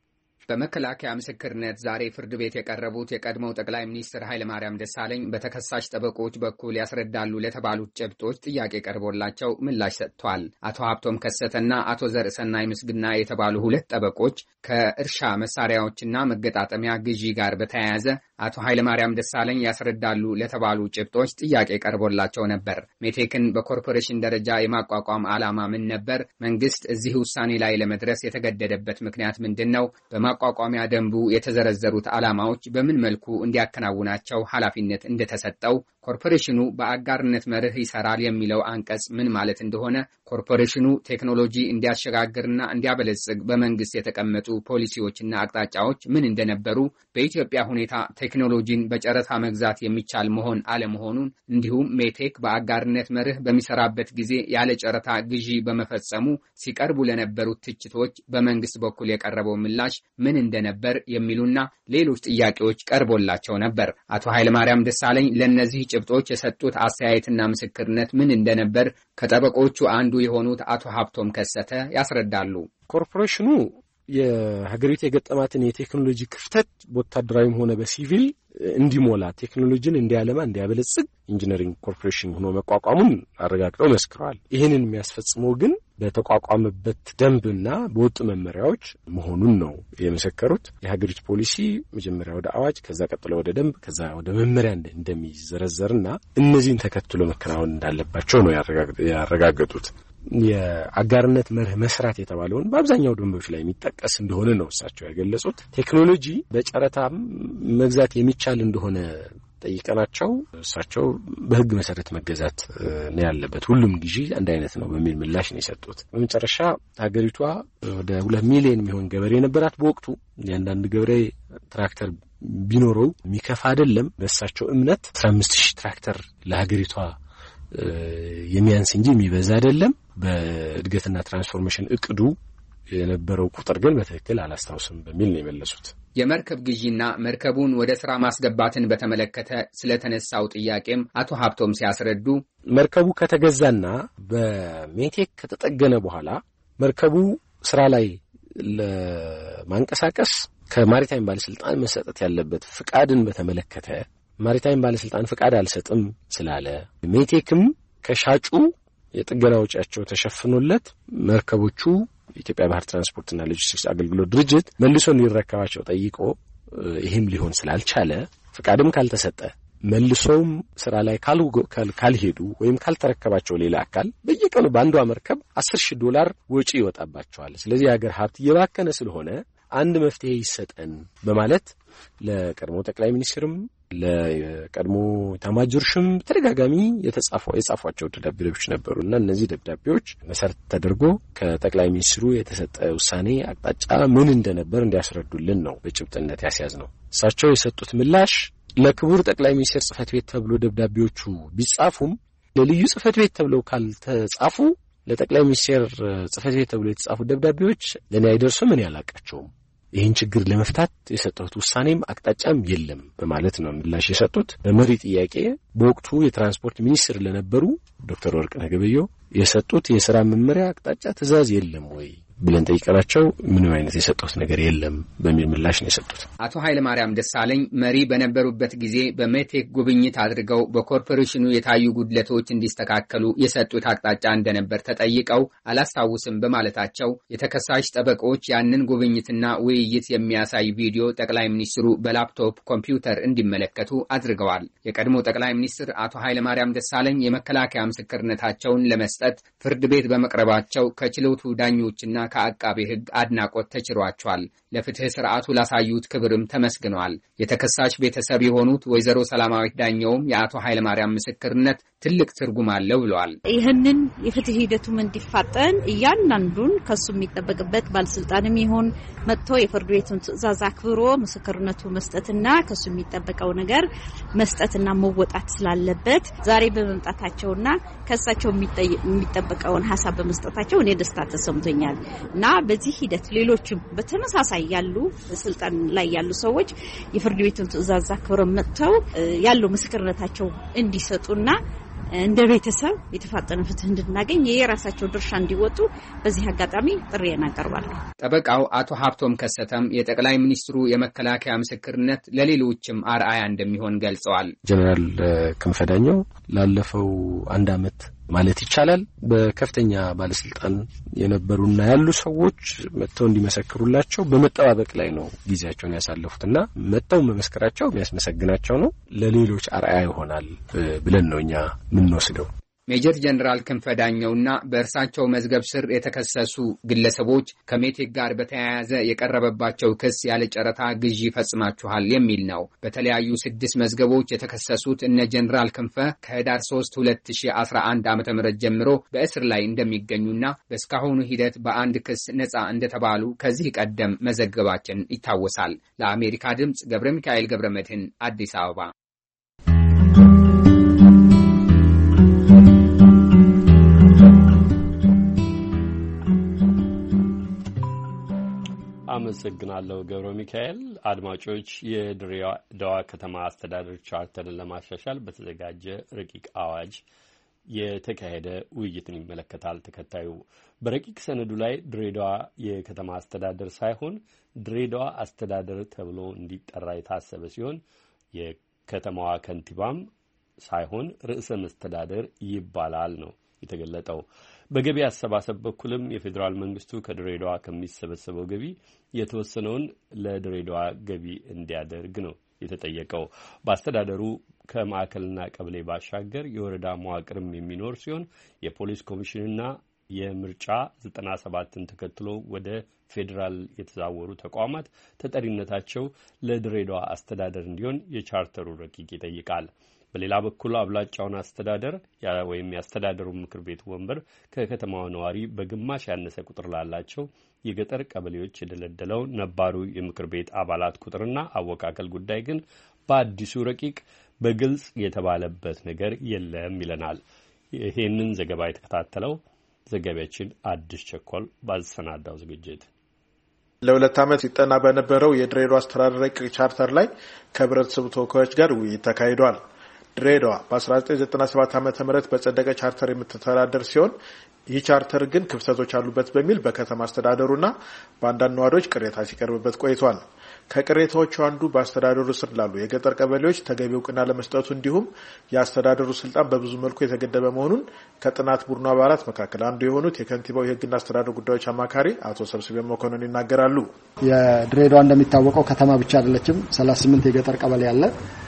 በመከላከያ ምስክርነት ዛሬ ፍርድ ቤት የቀረቡት የቀድሞው ጠቅላይ ሚኒስትር ኃይለማርያም ደሳለኝ በተከሳሽ ጠበቆች በኩል ያስረዳሉ ለተባሉት ጭብጦች ጥያቄ ቀርቦላቸው ምላሽ ሰጥቷል። አቶ ሀብቶም ከሰተና አቶ ዘርሰናይ ምስግና የተባሉ ሁለት ጠበቆች ከእርሻ መሳሪያዎችና መገጣጠሚያ ግዢ ጋር በተያያዘ አቶ ኃይለማርያም ደሳለኝ ያስረዳሉ ለተባሉ ጭብጦች ጥያቄ ቀርቦላቸው ነበር። ሜቴክን በኮርፖሬሽን ደረጃ የማቋቋም ዓላማ ምን ነበር? መንግስት እዚህ ውሳኔ ላይ ለመድረስ የተገደደበት ምክንያት ምንድን ነው? በማቋቋሚያ ደንቡ የተዘረዘሩት ዓላማዎች በምን መልኩ እንዲያከናውናቸው ኃላፊነት እንደተሰጠው፣ ኮርፖሬሽኑ በአጋርነት መርህ ይሰራል የሚለው አንቀጽ ምን ማለት እንደሆነ፣ ኮርፖሬሽኑ ቴክኖሎጂ እንዲያሸጋግርና እንዲያበለጽግ በመንግስት የተቀመጡ ፖሊሲዎችና አቅጣጫዎች ምን እንደነበሩ፣ በኢትዮጵያ ሁኔታ ቴክኖሎጂን በጨረታ መግዛት የሚቻል መሆን አለመሆኑን፣ እንዲሁም ሜቴክ በአጋርነት መርህ በሚሰራበት ጊዜ ያለ ጨረታ ግዢ በመፈጸሙ ሲቀርቡ ለነበሩት ትችቶች በመንግስት በኩል የቀረበው ምላሽ ምን እንደነበር የሚሉና ሌሎች ጥያቄዎች ቀርቦላቸው ነበር። አቶ ኃይለማርያም ደሳለኝ ለነዚህ ጭብጦች የሰጡት አስተያየትና ምስክርነት ምን እንደነበር ከጠበቆቹ አንዱ የሆኑት አቶ ሀብቶም ከሰተ ያስረዳሉ። ኮርፖሬሽኑ የሀገሪቱ የገጠማትን የቴክኖሎጂ ክፍተት በወታደራዊም ሆነ በሲቪል እንዲሞላ ቴክኖሎጂን እንዲያለማ እንዲያበለጽግ ኢንጂነሪንግ ኮርፖሬሽን ሆኖ መቋቋሙን አረጋግጠው መስክረዋል። ይህንን የሚያስፈጽመው ግን በተቋቋመበት ደንብና በወጡ መመሪያዎች መሆኑን ነው የመሰከሩት። የሀገሪቱ ፖሊሲ መጀመሪያ ወደ አዋጅ፣ ከዛ ቀጥሎ ወደ ደንብ፣ ከዛ ወደ መመሪያ እንደሚዘረዘርና እነዚህን ተከትሎ መከናወን እንዳለባቸው ነው ያረጋገጡት። የአጋርነት መርህ መስራት የተባለውን በአብዛኛው ደንቦች ላይ የሚጠቀስ እንደሆነ ነው እሳቸው ያገለጹት። ቴክኖሎጂ በጨረታ መግዛት የሚቻል እንደሆነ ጠይቀናቸው እሳቸው በህግ መሰረት መገዛት ነው ያለበት ሁሉም ግዢ አንድ አይነት ነው በሚል ምላሽ ነው የሰጡት። በመጨረሻ ሀገሪቷ ወደ 2 ሚሊዮን የሚሆን ገበሬ ነበራት በወቅቱ። ያንዳንድ ገበሬ ትራክተር ቢኖረው የሚከፋ አይደለም። በእሳቸው እምነት 15000 ትራክተር ለሀገሪቷ የሚያንስ እንጂ የሚበዛ አይደለም። በእድገትና ትራንስፎርሜሽን እቅዱ የነበረው ቁጥር ግን በትክክል አላስታውስም በሚል ነው የመለሱት። የመርከብ ግዢና መርከቡን ወደ ስራ ማስገባትን በተመለከተ ስለተነሳው ጥያቄም አቶ ሀብቶም ሲያስረዱ መርከቡ ከተገዛና በሜቴክ ከተጠገነ በኋላ መርከቡ ስራ ላይ ለማንቀሳቀስ ከማሪታይም ባለስልጣን መሰጠት ያለበት ፍቃድን በተመለከተ ማሪታይም ባለስልጣን ፍቃድ አልሰጥም ስላለ ሜቴክም ከሻጩ የጥገና ወጪያቸው ተሸፍኖለት መርከቦቹ የኢትዮጵያ ባህር ትራንስፖርትና ሎጂስቲክስ አገልግሎት ድርጅት መልሶ እንዲረከባቸው ጠይቆ ይሄም ሊሆን ስላልቻለ ፍቃድም ካልተሰጠ መልሶም ስራ ላይ ካልሄዱ ወይም ካልተረከባቸው ሌላ አካል በየቀኑ በአንዷ መርከብ $10,000 ወጪ ይወጣባቸዋል። ስለዚህ የሀገር ሀብት እየባከነ ስለሆነ አንድ መፍትሄ ይሰጠን በማለት ለቀድሞ ጠቅላይ ሚኒስትርም ለቀድሞ ኤታማዦር ሹም ተደጋጋሚ የጻፏቸው ደብዳቤዎች ነበሩና እነዚህ ደብዳቤዎች መሰረት ተደርጎ ከጠቅላይ ሚኒስትሩ የተሰጠ ውሳኔ አቅጣጫ ምን እንደነበር እንዲያስረዱልን ነው በጭብጥነት ያስያዝነው። እሳቸው የሰጡት ምላሽ ለክቡር ጠቅላይ ሚኒስትር ጽህፈት ቤት ተብሎ ደብዳቤዎቹ ቢጻፉም ለልዩ ጽህፈት ቤት ተብለው ካልተጻፉ ለጠቅላይ ሚኒስትር ጽህፈት ቤት ተብሎ የተጻፉ ደብዳቤዎች ለኔ አይደርሱም፣ እኔ አላቃቸውም። ይህን ችግር ለመፍታት የሰጡት ውሳኔም አቅጣጫም የለም በማለት ነው ምላሽ የሰጡት። በመሪ ጥያቄ በወቅቱ የትራንስፖርት ሚኒስትር ለነበሩ ዶክተር ወርቅነህ ገበየሁ የሰጡት የሥራ መመሪያ አቅጣጫ ትዕዛዝ የለም ወይ ብለን ጠይቀናቸው ምንም አይነት የሰጡት ነገር የለም በሚል ምላሽ ነው የሰጡት። አቶ ኃይለ ማርያም ደሳለኝ መሪ በነበሩበት ጊዜ በሜቴክ ጉብኝት አድርገው በኮርፖሬሽኑ የታዩ ጉድለቶች እንዲስተካከሉ የሰጡት አቅጣጫ እንደነበር ተጠይቀው አላስታውስም በማለታቸው የተከሳሽ ጠበቆች ያንን ጉብኝትና ውይይት የሚያሳይ ቪዲዮ ጠቅላይ ሚኒስትሩ በላፕቶፕ ኮምፒውተር እንዲመለከቱ አድርገዋል። የቀድሞ ጠቅላይ ሚኒስትር አቶ ኃይለ ማርያም ደሳለኝ የመከላከያ ምስክርነታቸውን ለመስጠት ፍርድ ቤት በመቅረባቸው ከችሎቱ ዳኞችና ከአቃቤ ሕግ አድናቆት ተችሯቸዋል። ለፍትህ ስርዓቱ ላሳዩት ክብርም ተመስግነዋል። የተከሳሽ ቤተሰብ የሆኑት ወይዘሮ ሰላማዊት ዳኘውም የአቶ ኃይለ ማርያም ምስክርነት ትልቅ ትርጉም አለው ብለዋል። ይህንን የፍትህ ሂደቱም እንዲፋጠን እያንዳንዱን ከሱ የሚጠበቅበት ባለስልጣንም ይሁን መጥቶ የፍርድ ቤቱን ትዕዛዝ አክብሮ ምስክርነቱ መስጠትና ከሱ የሚጠበቀው ነገር መስጠትና መወጣት ስላለበት ዛሬ በመምጣታቸውና ከሳቸው የሚጠበቀውን ሐሳብ በመስጠታቸው እኔ ደስታ ተሰምቶኛል እና በዚህ ሂደት ሌሎችም በተመሳሳይ ያሉ ስልጣን ላይ ያሉ ሰዎች የፍርድ ቤቱን ትዕዛዝ አክብረው መጥተው ያለው ምስክርነታቸው እንዲሰጡና እንደ ቤተሰብ የተፋጠነ ፍትህ እንድናገኝ የራሳቸው ድርሻ እንዲወጡ በዚህ አጋጣሚ ጥሪ እናቀርባለን። ጠበቃው አቶ ሀብቶም ከሰተም የጠቅላይ ሚኒስትሩ የመከላከያ ምስክርነት ለሌሎችም አርአያ እንደሚሆን ገልጸዋል። ጀነራል ክንፈ ዳኘው ላለፈው 1 ዓመት ማለት ይቻላል በከፍተኛ ባለስልጣን የነበሩና ያሉ ሰዎች መጥተው እንዲመሰክሩላቸው በመጠባበቅ ላይ ነው ጊዜያቸውን ያሳለፉትና መጥተው መመስከራቸው የሚያስመሰግናቸው ነው። ለሌሎች አርአያ ይሆናል ብለን ነው እኛ ምንወስደው። ሜጀር ጀነራል ክንፈ ዳኘውና በእርሳቸው መዝገብ ስር የተከሰሱ ግለሰቦች ከሜቴክ ጋር በተያያዘ የቀረበባቸው ክስ ያለ ጨረታ ግዢ ፈጽማችኋል የሚል ነው። በተለያዩ 6 መዝገቦች የተከሰሱት እነ ጀነራል ክንፈ ከህዳር 3 2011 ዓ.ም ጀምሮ በእስር ላይ እንደሚገኙና በእስካሁኑ ሂደት በአንድ ክስ ነጻ እንደተባሉ ከዚህ ቀደም መዘገባችን ይታወሳል። ለአሜሪካ ድምጽ ገብረ ሚካኤል ገብረ መድህን አዲስ አበባ። አመሰግናለሁ ገብረ ሚካኤል። አድማጮች የድሬዳዋ ከተማ አስተዳደር ቻርተርን ለማሻሻል በተዘጋጀ ረቂቅ አዋጅ የተካሄደ ውይይትን ይመለከታል። ተከታዩ በረቂቅ ሰነዱ ላይ ድሬዳዋ የከተማ አስተዳደር ሳይሆን ድሬዳዋ አስተዳደር ተብሎ እንዲጠራ የታሰበ ሲሆን የከተማዋ ከንቲባም ሳይሆን ርዕሰ መስተዳደር ይባላል ነው የተገለጠው። በገቢ አሰባሰብ በኩልም የፌዴራል መንግስቱ ከድሬዳዋ ከሚሰበሰበው ገቢ የተወሰነውን ለድሬዳዋ ገቢ እንዲያደርግ ነው የተጠየቀው። በአስተዳደሩ ከማዕከልና ቀበሌ ባሻገር የወረዳ መዋቅርም የሚኖር ሲሆን የፖሊስ ኮሚሽንና የምርጫ 97ን ተከትሎ ወደ ፌዴራል የተዛወሩ ተቋማት ተጠሪነታቸው ለድሬዳዋ አስተዳደር እንዲሆን የቻርተሩ ረቂቅ ይጠይቃል። በሌላ በኩል አብላጫውን አስተዳደር ወይም የአስተዳደሩ ምክር ቤት ወንበር ከከተማዋ ነዋሪ በግማሽ ያነሰ ቁጥር ላላቸው የገጠር ቀበሌዎች የደለደለው ነባሩ የምክር ቤት አባላት ቁጥርና አወቃቀል ጉዳይ ግን በአዲሱ ረቂቅ በግልጽ የተባለበት ነገር የለም ይለናል። ይሄንን ዘገባ የተከታተለው ዘጋቢያችን አዲስ ቸኮል ባልሰናዳው ዝግጅት ለ2 ዓመት ሲጠና በነበረው የድሬዳዋ አስተዳደር ረቂቅ ቻርተር ላይ ከህብረተሰቡ ተወካዮች ጋር ውይይት ተካሂዷል። ድሬዳዋ በ1997 ዓ.ም በጸደቀ ቻርተር የምትተዳደር ሲሆን ይህ ቻርተር ግን ክፍተቶች አሉበት በሚል በከተማ አስተዳደሩና በአንዳንድ ነዋሪዎች ቅሬታ ሲቀርብበት ቆይቷል። ከቅሬታዎቹ አንዱ በአስተዳደሩ ስር ላሉ የገጠር ቀበሌዎች ተገቢ እውቅና ለመስጠቱ እንዲሁም የአስተዳደሩ ስልጣን በብዙ መልኩ የተገደበ መሆኑን ከጥናት ቡድኑ አባላት መካከል አንዱ የሆኑት የከንቲባው የህግና አስተዳደር ጉዳዮች አማካሪ አቶ ሰብስቤ መኮንን ይናገራሉ። የድሬዳዋ እንደሚታወቀው ከተማ ብቻ አይደለችም። 38 የገጠር ቀበሌ አለ።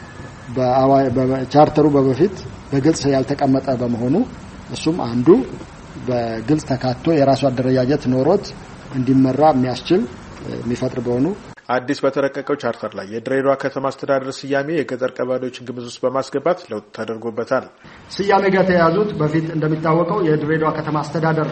በቻርተሩ በፊት በግልጽ ያልተቀመጠ በመሆኑ እሱም አንዱ በግልጽ ተካቶ የራሱ አደረጃጀት ኖሮት እንዲመራ የሚያስችል የሚፈጥር በሆኑ አዲስ በተረቀቀው ቻርተር ላይ የድሬዳዋ ከተማ አስተዳደር ስያሜ የገጠር ቀበሌዎችን ግምት ውስጥ በማስገባት ለውጥ ተደርጎበታል። ስያሜ ጋር ተያያዙት በፊት እንደሚታወቀው የድሬዳዋ ከተማ አስተዳደር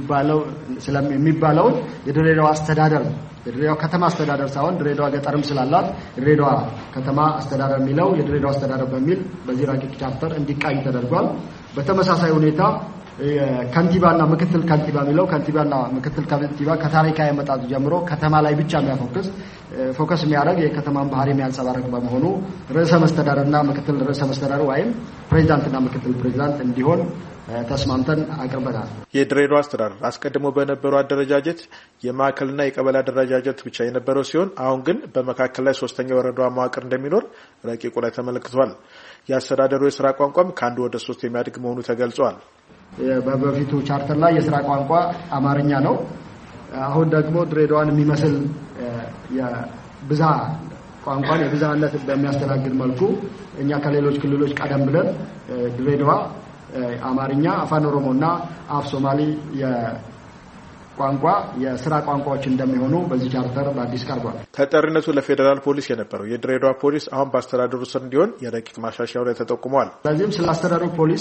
የሚባለው የድሬዳዋ አስተዳደር የድሬዳዋ ከተማ አስተዳደር ሳይሆን ድሬዳዋ ገጠርም ስላላት የድሬዳዋ ከተማ አስተዳደር የሚለው የድሬዳዋ አስተዳደር በሚል በዚህ ረቂቅ ቻርተር እንዲቃኝ ተደርጓል። በተመሳሳይ ሁኔታ ከንቲባና ምክትል ከንቲባ የሚለው ከንቲባና ምክትል ከንቲባ ከታሪካዊ አመጣጡ ጀምሮ ከተማ ላይ ብቻ ፎከስ የሚያደርግ የከተማን ባህሪ የሚያንጸባርቅ በመሆኑ ርዕሰ መስተዳድርና ምክትል ርዕሰ መስተዳድር ወይም ፕሬዝዳንትና ምክትል ፕሬዝዳንት እንዲሆን ተስማምተን አቅርበናል። የድሬዳዋ አስተዳደር አስቀድሞ በነበረው አደረጃጀት የማዕከልና የቀበሌ አደረጃጀት ብቻ የነበረው ሲሆን አሁን ግን በመካከል ላይ ሶስተኛ ወረዳዋ መዋቅር እንደሚኖር ረቂቁ ላይ ተመልክቷል። የአስተዳደሩ የስራ ቋንቋም ከአንድ ወደ 3 የሚያድግ መሆኑ ተገልጿል። በበፊቱ ቻርተር ላይ የስራ ቋንቋ አማርኛ ነው። አሁን ደግሞ ድሬዳዋን የሚመስል የብዛ ቋንቋን የብዛነት በሚያስተናግድ መልኩ እኛ ከሌሎች ክልሎች ቀደም ብለን ድሬዳዋ አማርኛ፣ አፋን ኦሮሞና አፍ ሶማሊ ቋንቋ የስራ ቋንቋዎች እንደሚሆኑ በዚህ ቻርተር በአዲስ ቀርቧል። ተጠሪነቱ ለፌዴራል ፖሊስ የነበረው የድሬዳዋ ፖሊስ አሁን በአስተዳደሩ ስር እንዲሆን የረቂቅ ማሻሻያው ላይ ተጠቁሟል። ስለዚህም ስለ አስተዳደሩ ፖሊስ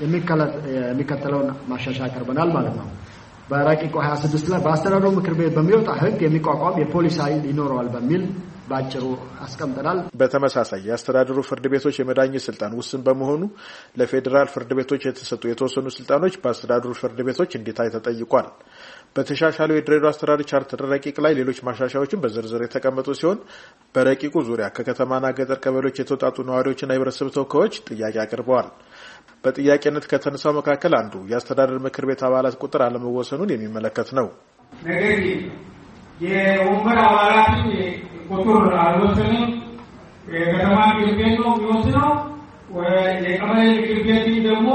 የሚከተለውን ማሻሻያ ቀርበናል ማለት ነው። በረቂቁ 26 ላይ በአስተዳደሩ ምክር ቤት በሚወጣ ህግ የሚቋቋም የፖሊስ ኃይል ይኖረዋል በሚል ባጭሩ አስቀምጠናል። በተመሳሳይ የአስተዳደሩ ፍርድ ቤቶች የመዳኘት ስልጣን ውስን በመሆኑ ለፌዴራል ፍርድ ቤቶች የተሰጡ የተወሰኑ ስልጣኖች በአስተዳደሩ ፍርድ ቤቶች እንዲታይ ተጠይቋል። በተሻሻለው የድሬዳዋ አስተዳደር ቻርተር ረቂቅ ላይ ሌሎች ማሻሻያዎችን በዝርዝር የተቀመጡ ሲሆን በረቂቁ ዙሪያ ከከተማና ገጠር ቀበሌዎች የተውጣጡ ነዋሪዎችና የህብረተሰብ ተወካዮች ጥያቄ አቅርበዋል። በጥያቄነት ከተነሳው መካከል አንዱ የአስተዳደር ምክር ቤት አባላት ቁጥር አለመወሰኑን የሚመለከት ነው። ነገር ግን የወንበር አባላት ቁጥር አልወሰንም። የከተማ ምክር ቤት ነው የሚወስነው። የቀበሌ ምክር ቤት ደግሞ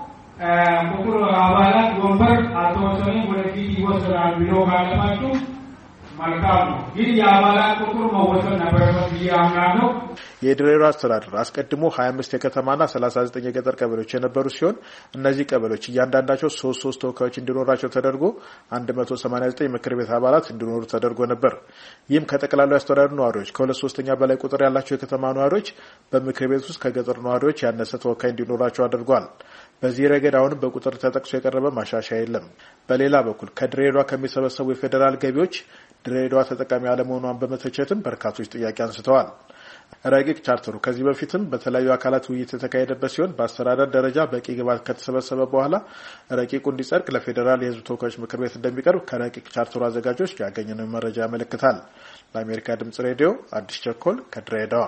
ቁጥር አባላት ወንበር አልተወሰንም፣ ወደፊት ይወሰናል ብሎ ካለማችሁ መልካም ነው። ግን የአባላት ቁጥር መወሰን ነበረበት ብዬ አምናለሁ። የድሬዳዋ አስተዳደር አስቀድሞ 25 የከተማና 39 የገጠር ቀበሌዎች የነበሩ ሲሆን እነዚህ ቀበሌዎች እያንዳንዳቸው 3 ተወካዮች እንዲኖራቸው ተደርጎ 189 ምክር ቤት አባላት እንዲኖሩ ተደርጎ ነበር። ይህም ከጠቅላላው አስተዳደር ነዋሪዎች ከ2/3 በላይ ቁጥር ያላቸው የከተማ ነዋሪዎች በምክር ቤት ውስጥ ከገጠር ነዋሪዎች ያነሰ ተወካይ እንዲኖራቸው አድርጓል። በዚህ ረገድ አሁንም በቁጥር ተጠቅሶ የቀረበ ማሻሻያ የለም። በሌላ በኩል ከድሬዳዋ ከሚሰበሰቡ የፌዴራል ገቢዎች ድሬዳዋ ተጠቃሚ አለመሆኗን በመተቸትም በርካቶች ጥያቄ አንስተዋል። ረቂቅ ቻርተሩ ከዚህ በፊትም በተለያዩ አካላት ውይይት የተካሄደበት ሲሆን በአስተዳደር ደረጃ በቂ ግብዓት ከተሰበሰበ በኋላ ረቂቁ እንዲጸድቅ ለፌዴራል የሕዝብ ተወካዮች ምክር ቤት እንደሚቀርብ ከረቂቅ ቻርተሩ አዘጋጆች ያገኘነው መረጃ ያመለክታል። ለአሜሪካ ድምጽ ሬዲዮ አዲስ ቸኮል ከድሬዳዋ።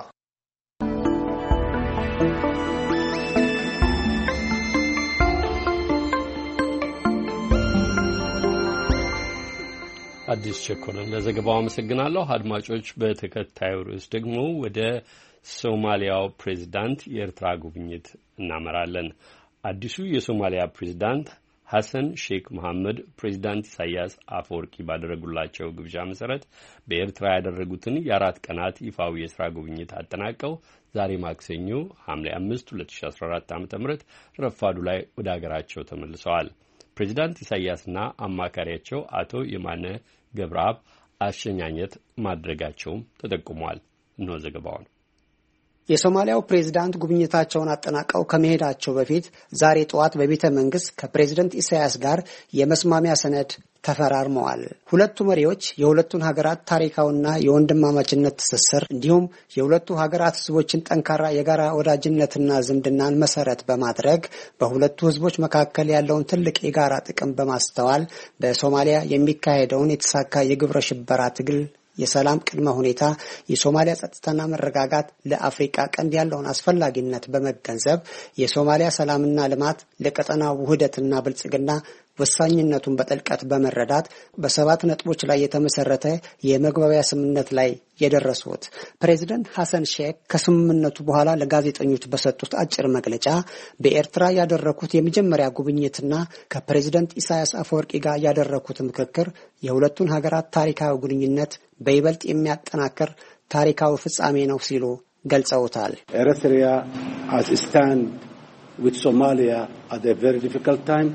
አዲስ ቸኮልን ለዘገባው አመሰግናለሁ። አድማጮች፣ በተከታዩ ርዕስ ደግሞ ወደ ሶማሊያው ፕሬዝዳንት የኤርትራ ጉብኝት እናመራለን። አዲሱ የሶማሊያ ፕሬዝዳንት ሐሰን ሼክ መሐመድ ፕሬዝዳንት ኢሳያስ አፈወርቂ ባደረጉላቸው ግብዣ መሰረት በኤርትራ ያደረጉትን የ4 ቀናት ይፋዊ የስራ ጉብኝት አጠናቀው ዛሬ ማክሰኞ ሐምሌ 5 2014 ዓ.ም ረፋዱ ላይ ወደ ሀገራቸው ተመልሰዋል። ፕሬዚዳንት ኢሳያስና አማካሪያቸው አቶ የማነ ገብረአብ አሸኛኘት ማድረጋቸውም ተጠቁሟል። ነው ዘገባው። የሶማሊያው ፕሬዝዳንት ጉብኝታቸውን አጠናቀው ከመሄዳቸው በፊት ዛሬ ጠዋት በቤተ መንግስት ከፕሬዝዳንት ኢሳያስ ጋር የመስማሚያ ሰነድ ተፈራርመዋል። ሁለቱ መሪዎች የሁለቱን ሀገራት ታሪካዊና የወንድማማችነት ትስስር እንዲሁም የሁለቱ ሀገራት ህዝቦችን ጠንካራ የጋራ ወዳጅነትና ዝምድናን መሰረት በማድረግ በሁለቱ ህዝቦች መካከል ያለውን ትልቅ የጋራ ጥቅም በማስተዋል በሶማሊያ የሚካሄደውን የተሳካ የግብረ ሽበራ ትግል የሰላም ቅድመ ሁኔታ የሶማሊያ ጸጥታና መረጋጋት ለአፍሪካ ቀንድ ያለውን አስፈላጊነት በመገንዘብ የሶማሊያ ሰላምና ልማት ለቀጠናው ውህደትና ብልጽግና ወሳኝነቱን በጥልቀት በመረዳት በሰባት ነጥቦች ላይ የተመሰረተ የመግባቢያ ስምምነት ላይ የደረሱት ፕሬዝዳንት ሐሰን ሼክ ከስምምነቱ በኋላ ለጋዜጠኞች በሰጡት አጭር መግለጫ በኤርትራ ያደረኩት የመጀመሪያ ጉብኝትና ከፕሬዝዳንት ኢሳያስ አፈወርቂ ጋር ያደረኩት ምክክር የሁለቱን ሀገራት ታሪካዊ ግንኙነት በይበልጥ የሚያጠናክር ታሪካዊ ፍጻሜ ነው ሲሉ ገልጸውታል። ኤርትራ as stand with Somalia at a very difficult time.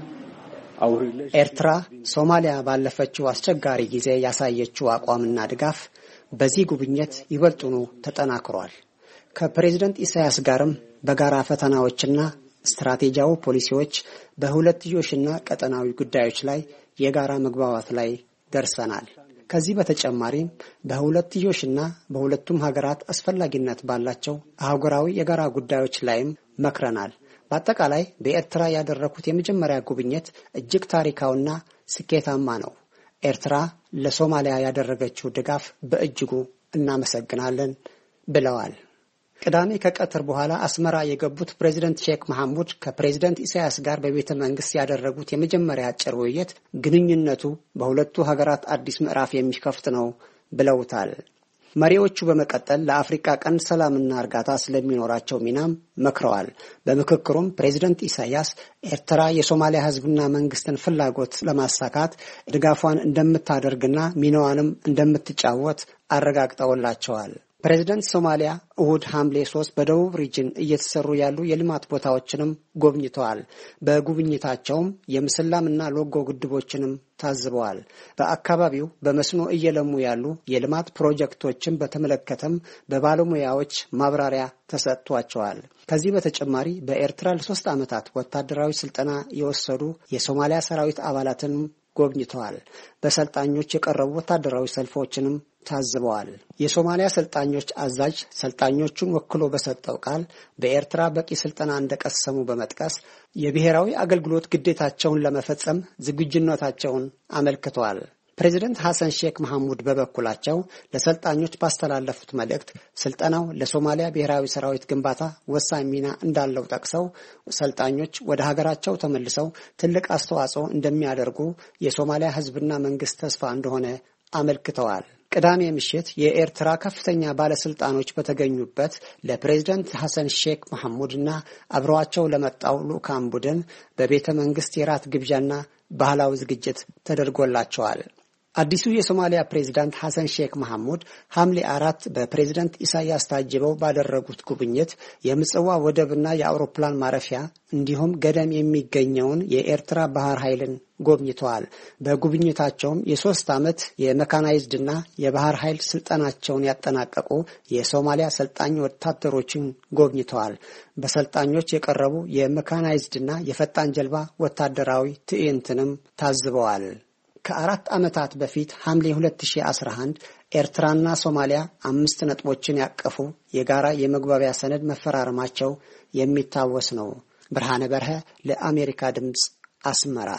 ኤርትራ ሶማሊያ ባለፈችው አስቸጋሪ ጊዜ ያሳየችው አቋምና ድጋፍ በዚህ ጉብኝት ይበልጡኑ ተጠናክሯል። ከፕሬዝዳንት ኢሳያስ ጋርም በጋራ ፈተናዎችና ስትራቴጂያዊ ፖሊሲዎች በሁለትዮሽና ቀጠናዊ ጉዳዮች ላይ የጋራ መግባባት ላይ ደርሰናል። ከዚህ በተጨማሪም በሁለትዮሽና በሁለቱም ሀገራት አስፈላጊነት ባላቸው አህጉራዊ የጋራ ጉዳዮች ላይም መክረናል። በአጠቃላይ በኤርትራ ያደረኩት የመጀመሪያ ጉብኝት እጅግ ታሪካዊና ስኬታማ ነው። ኤርትራ ለሶማሊያ ያደረገችው ድጋፍ በእጅጉ እናመሰግናለን ብለዋል። ቅዳሜ ከቀትር በኋላ አስመራ የገቡት ፕሬዝዳንት ሼክ መሐሙድ ከፕሬዝዳንት ኢሳያስ ጋር በቤተ መንግስት ያደረጉት የመጀመሪያ አጭር ውይይት ግንኙነቱ በሁለቱ ሀገራት አዲስ ምዕራፍ የሚከፍት ነው ብለውታል። መሪዎቹ በመቀጠል ለአፍሪካ ቀንድ ሰላምና እርጋታ ስለሚኖራቸው ሚናም መክረዋል። በምክክሩም ፕሬዝዳንት ኢሳያስ ኤርትራ የሶማሊያ ህዝብና መንግስትን ፍላጎት ለማሳካት ድጋፏን እንደምታደርግና ሚናዋንም እንደምትጫወት አረጋግጠውላቸዋል። ፕሬዝዳንት ሶማሊያ እሁድ ሐምሌ 3 በደቡብ ሪጅን እየተሰሩ ያሉ የልማት ቦታዎችንም ጎብኝተዋል። በጉብኝታቸውም የምስላምና ሎጎ ግድቦችንም ታዝበዋል። በአካባቢው በመስኖ እየለሙ ያሉ የልማት ፕሮጀክቶችን በተመለከተም በባለሙያዎች ማብራሪያ ተሰጥቷቸዋል። ከዚህ በተጨማሪ በኤርትራ ለ3 ዓመታት ወታደራዊ ስልጠና የወሰዱ የሶማሊያ ሰራዊት አባላትንም ጎብኝተዋል። በሰልጣኞች የቀረቡ ወታደራዊ ሰልፎችንም ታዝበዋል። የሶማሊያ ሰልጣኞች አዛዥ ሰልጣኞቹን ወክሎ በሰጠው ቃል በኤርትራ በቂ ስልጠና እንደቀሰሙ በመጥቀስ የብሔራዊ አገልግሎት ግዴታቸውን ለመፈጸም ዝግጁነታቸውን አመልክተዋል። ፕሬዝዳንት ሐሰን ሼክ መሐሙድ በበኩላቸው ለሰልጣኞች ባስተላለፉት መልእክት ስልጠናው ለሶማሊያ ብሔራዊ ሰራዊት ግንባታ ወሳኝ ሚና እንዳለው ጠቅሰው ሰልጣኞች ወደ ሀገራቸው ተመልሰው ትልቅ አስተዋጽኦ እንደሚያደርጉ የሶማሊያ ሕዝብና መንግስት ተስፋ እንደሆነ አመልክተዋል። ቅዳሜ ምሽት የኤርትራ ከፍተኛ ባለስልጣኖች በተገኙበት ለፕሬዝዳንት ሐሰን ሼክ መሐሙድና አብረዋቸው ለመጣው ልኡካን ቡድን በቤተ መንግስት የራት ግብዣና ባህላዊ ዝግጅት ተደርጎላቸዋል። አዲሱ የሶማሊያ ፕሬዝዳንት ሐሰን ሼክ መሐሙድ ሐምሌ 4 በፕሬዝዳንት ኢሳያስ ታጅበው ባደረጉት ጉብኝት የምጽዋ ወደብና የአውሮፕላን ማረፊያ እንዲሁም ገደም የሚገኘውን የኤርትራ ባህር ኃይልን ጎብኝተዋል። በጉብኝታቸውም የ3 ዓመት የሜካናይዝድና የባህር ኃይል ስልጠናቸውን ያጠናቀቁ የሶማሊያ ሰልጣኝ ወታደሮችን ጎብኝተዋል። በሰልጣኞች የቀረቡ የሜካናይዝድና የፈጣን ጀልባ ወታደራዊ ትዕይንትንም ታዝበዋል። ከ4 ዓመታት በፊት ሐምሌ 2011 ኤርትራና ሶማሊያ 5 ነጥቦችን ያቀፉ የጋራ የመግባቢያ ሰነድ መፈራረማቸው የሚታወስ ነው። ብርሃነ በርሀ ለአሜሪካ ድምጽ አስመራ።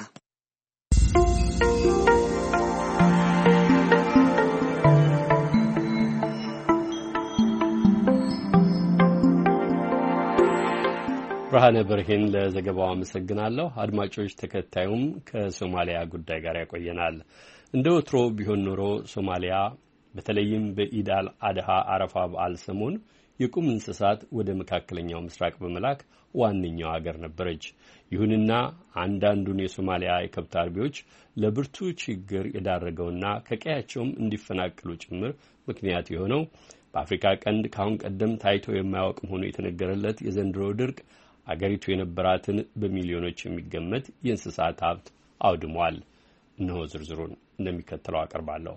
ብርሃነ በርሄን ለዘገባው አመሰግናለሁ። አድማጮች፣ ተከታዩም ከሶማሊያ ጉዳይ ጋር ያቆየናል። እንደ ወትሮ ቢሆን ኖሮ ሶማሊያ በተለይም በኢድ አል አድሃ አረፋ በዓል ሰሞን የቁም እንስሳት ወደ መካከለኛው ምስራቅ በመላክ ዋነኛው ሀገር ነበረች። ይሁንና አንዳንዱን የሶማሊያ የከብት አርቢዎች ለብርቱ ችግር የዳረገውና ከቀያቸውም እንዲፈናቀሉ ጭምር ምክንያት የሆነው በአፍሪካ ቀንድ ካሁን ቀደም ታይቶ የማያውቅ መሆኑ የተነገረለት የዘንድሮ ድርቅ አገሪቱ የነበራትን በሚሊዮኖች የሚገመት የእንስሳት ሀብት አውድሟል። እነሆ ዝርዝሩን እንደሚከተለው አቀርባለሁ።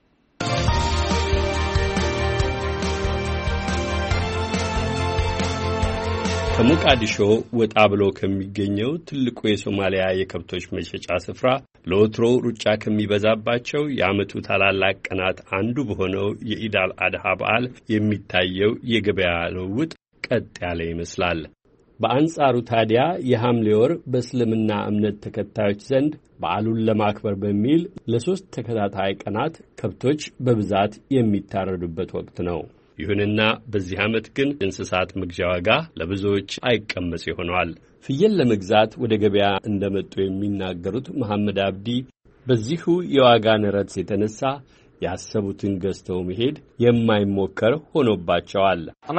ከሞቃዲሾ ወጣ ብሎ ከሚገኘው ትልቁ የሶማሊያ የከብቶች መሸጫ ስፍራ ለወትሮ ሩጫ ከሚበዛባቸው የዓመቱ ታላላቅ ቀናት አንዱ በሆነው የኢድ አል አድሃ በዓል የሚታየው የገበያ ልውውጥ ቀጥ ያለ ይመስላል። በአንጻሩ ታዲያ የሐምሌ ወር በእስልምና እምነት ተከታዮች ዘንድ በዓሉን ለማክበር በሚል ለ3 ተከታታይ ቀናት ከብቶች በብዛት የሚታረዱበት ወቅት ነው። ይሁንና በዚህ ዓመት ግን እንስሳት መግዣ ዋጋ ለብዙዎች አይቀመስ ሆኗል። ፍየል ለመግዛት ወደ ገበያ እንደመጡ የሚናገሩት መሐመድ አብዲ በዚሁ የዋጋ ንረት የተነሳ ያሰቡትን ገዝተው መሄድ የማይሞከር ሆኖባቸዋል።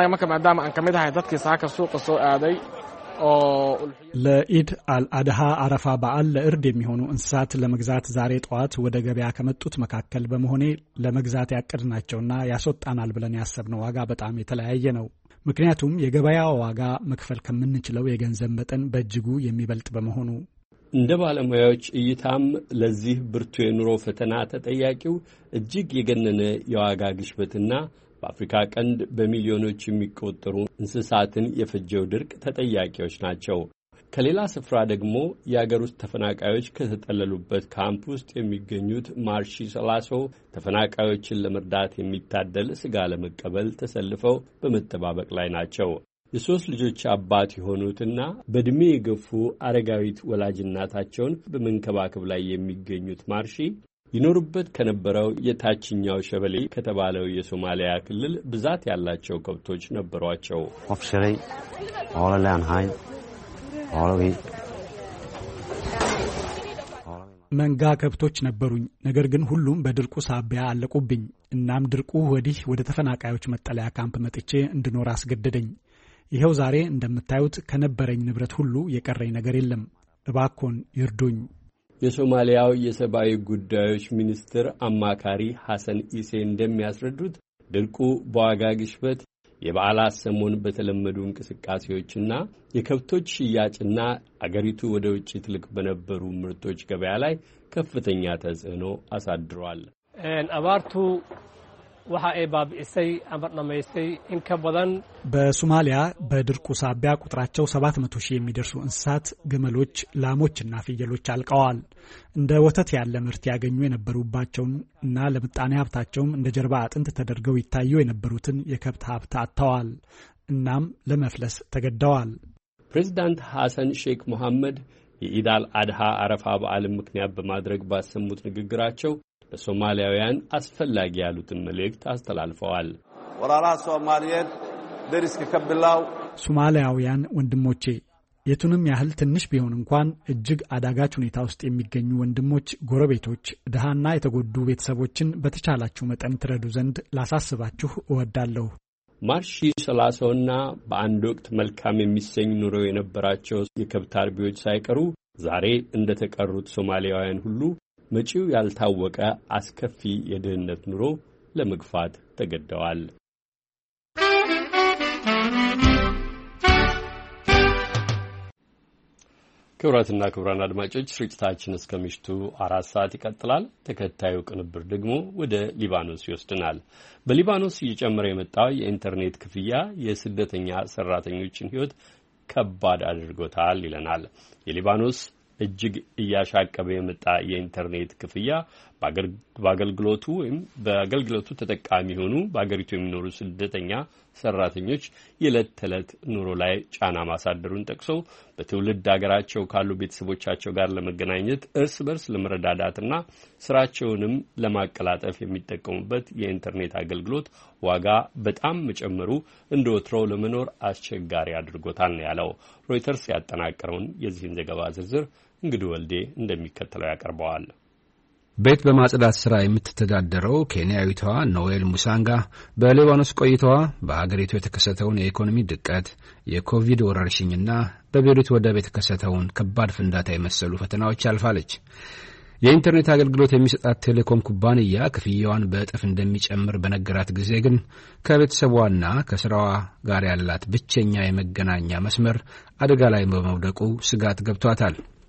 ለኢድ አልአድሃ አረፋ በዓል ለእርድ የሚሆኑ እንስሳት ለመግዛት ዛሬ ጠዋት ወደ ገበያ ከመጡት መካከል በመሆኔ ለመግዛት ያቀድናቸውና ያስወጣናል ብለን ያሰብነው ዋጋ በጣም የተለያየ ነው። ምክንያቱም የገበያው ዋጋ መክፈል ከምንችለው የገንዘብ መጠን በእጅጉ የሚበልጥ በመሆኑ። እንደ ባለሙያዎች እይታም ለዚህ ብርቱ የኑሮ ፈተና ተጠያቂው እጅግ የገነነ የዋጋ ግሽበትና በአፍሪካ ቀንድ በሚሊዮኖች የሚቆጠሩ እንስሳትን የፈጀው ድርቅ ተጠያቂዎች ናቸው። ከሌላ ስፍራ ደግሞ የአገር ውስጥ ተፈናቃዮች ከተጠለሉበት ካምፕ ውስጥ የሚገኙት ማርሺ ሰላሶ ተፈናቃዮችን ለመርዳት የሚታደል ስጋ ለመቀበል ተሰልፈው በመጠባበቅ ላይ ናቸው። የ3 ልጆች አባት የሆኑትና በዕድሜ የገፉ አረጋዊት ወላጅናታቸውን በመንከባከብ ላይ የሚገኙት ማርሺ ይኖሩበት ከነበረው የታችኛው ሸበሌ ከተባለው የሶማሊያ ክልል ብዛት ያላቸው ከብቶች ነበሯቸው። መንጋ ከብቶች ነበሩኝ። ነገር ግን ሁሉም በድርቁ ሳቢያ አለቁብኝ። እናም ድርቁ ወዲህ ወደ ተፈናቃዮች መጠለያ ካምፕ መጥቼ እንድኖር አስገደደኝ። ይኸው ዛሬ እንደምታዩት ከነበረኝ ንብረት ሁሉ የቀረኝ ነገር የለም። እባክዎን ይርዱኝ። የሶማሊያው የሰብአዊ ጉዳዮች ሚኒስትር አማካሪ ሐሰን ኢሴ እንደሚያስረዱት ድርቁ በዋጋ ግሽበት፣ የበዓላት ሰሞን በተለመዱ እንቅስቃሴዎችና የከብቶች ሽያጭና አገሪቱ ወደ ውጭ ትልክ በነበሩ ምርቶች ገበያ ላይ ከፍተኛ ተጽዕኖ አሳድሯል። አባርቱ waxa ay baabi'isay ama dhamaystay in ka badan በሶማሊያ በድርቁ ሳቢያ ቁጥራቸው 700,000 የሚደርሱ እንስሳት፣ ግመሎች፣ ላሞችና ፍየሎች አልቀዋል። እንደ ወተት ያለ ምርት ያገኙ የነበሩባቸውን እና ለምጣኔ ሀብታቸውም እንደ ጀርባ አጥንት ተደርገው ይታዩ የነበሩትን የከብት ሀብት አጥተዋል። እናም ለመፍለስ ተገደዋል። ፕሬዝዳንት ሐሰን ሼክ መሐመድ የኢድ አል አድሃ አረፋ በዓልን ምክንያት በማድረግ ባሰሙት ንግግራቸው ለሶማሊያውያን አስፈላጊ ያሉትን መልእክት አስተላልፈዋል። ወራራ ሶማሊያን ደሪስከ ከብላው ሶማሊያውያን ወንድሞቼ፣ የቱንም ያህል ትንሽ ቢሆን እንኳን እጅግ አዳጋች ሁኔታ ውስጥ የሚገኙ ወንድሞች፣ ጎረቤቶች፣ ድሃና የተጎዱ ቤተሰቦችን በተቻላችሁ መጠን ትረዱ ዘንድ ላሳስባችሁ እወዳለሁ። ማርሺ ሰላሶና በአንድ ወቅት መልካም የሚሰኝ ኑሮ የነበራቸው የከብት አርቢዎች ሳይቀሩ ዛሬ እንደተቀሩት ሶማሊያውያን ሁሉ መጪው ያልታወቀ አስከፊ የድህነት ኑሮ ለመግፋት ተገደዋል። ክቡራትና ክቡራን አድማጮች ስርጭታችን እስከ ምሽቱ 4 ሰዓት ይቀጥላል። ተከታዩ ቅንብር ደግሞ ወደ ሊባኖስ ይወስድናል። በሊባኖስ እየጨመረ የመጣው የኢንተርኔት ክፍያ የስደተኛ ሰራተኞችን ሕይወት ከባድ አድርጎታል ይለናል። የሊባኖስ እጅግ እያሻቀበ የመጣ የኢንተርኔት ክፍያ በአገልግሎቱ ወይም በአገልግሎቱ ተጠቃሚ ሆኑ በአገሪቱ የሚኖሩ ስደተኛ ሰራተኞች የዕለት ተዕለት ኑሮ ላይ ጫና ማሳደሩን ጠቅሶ በትውልድ ሀገራቸው ካሉ ቤተሰቦቻቸው ጋር ለመገናኘት እርስ በርስ ለመረዳዳትና ስራቸውንም ለማቀላጠፍ የሚጠቀሙበት የኢንተርኔት አገልግሎት ዋጋ በጣም መጨመሩ እንደ ወትሮው ለመኖር አስቸጋሪ አድርጎታል ነው ያለው። ሮይተርስ ያጠናቀረውን የዚህን ዘገባ ዝርዝር እንግዲህ ወልዴ እንደሚከተለው ያቀርበዋል። ቤት በማጽዳት ሥራ የምትተዳደረው ኬንያዊቷ ኖዌል ሙሳንጋ በሊባኖስ ቆይታዋ በአገሪቱ የተከሰተውን የኢኮኖሚ ድቀት፣ የኮቪድ ወረርሽኝና በቤይሩት ወደብ የተከሰተውን ከባድ ፍንዳታ የመሰሉ ፈተናዎች አልፋለች። የኢንተርኔት አገልግሎት የሚሰጣት ቴሌኮም ኩባንያ ክፍያዋን በእጥፍ እንደሚጨምር በነገራት ጊዜ ግን ከቤተሰቧና ከሥራዋ ጋር ያላት ብቸኛ የመገናኛ መስመር አደጋ ላይ በመውደቁ ስጋት ገብቷታል።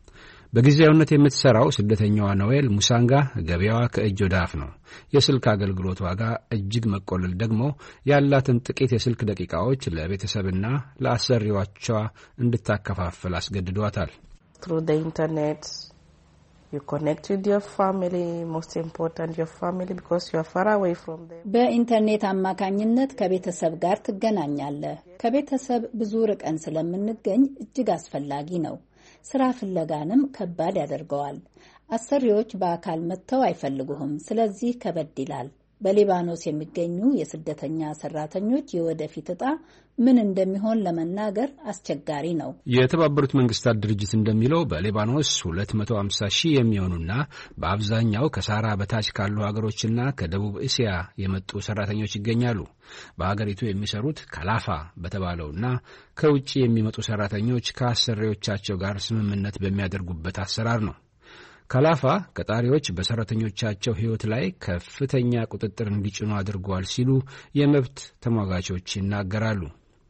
በጊዜያዊነት የምትሰራው ስደተኛዋ ኖዌል ሙሳንጋ ገበያዋ ከእጅ ወደ አፍ ነው። የስልክ አገልግሎት ዋጋ እጅግ መቆለል ደግሞ ያላትን ጥቂት የስልክ ደቂቃዎች ለቤተሰብና ለአሰሪዎቿ እንድታከፋፍል አስገድዷታል። through the internet you connect with your family, most important your family, because you are far away from them. በኢንተርኔት አማካኝነት ከቤተሰብ ጋር ትገናኛለህ። ከቤተሰብ ብዙ ርቀን ስለምንገኝ እጅግ አስፈላጊ ነው። ስራ ፍለጋንም ከባድ ያደርገዋል። አሰሪዎች በአካል መጥተው አይፈልጉህም፣ ስለዚህ ከበድ ይላል። በሊባኖስ የሚገኙ የስደተኛ ሰራተኞች የወደፊት ዕጣ ምን እንደሚሆን ለመናገር አስቸጋሪ ነው። የተባበሩት መንግስታት ድርጅት እንደሚለው በሊባኖስ 250,000 የሚሆኑና በአብዛኛው ከሳራ በታች ካሉ ሀገሮችና ከደቡብ እስያ የመጡ ሰራተኞች ይገኛሉ። በሀገሪቱ የሚሰሩት ካላፋ በተባለውና ከውጭ የሚመጡ ሰራተኞች ከአሰሪዎቻቸው ጋር ስምምነት በሚያደርጉበት አሰራር ነው። ካላፋ ቀጣሪዎች በሰራተኞቻቸው ሕይወት ላይ ከፍተኛ ቁጥጥር እንዲጭኑ አድርገዋል ሲሉ የመብት ተሟጋቾች ይናገራሉ።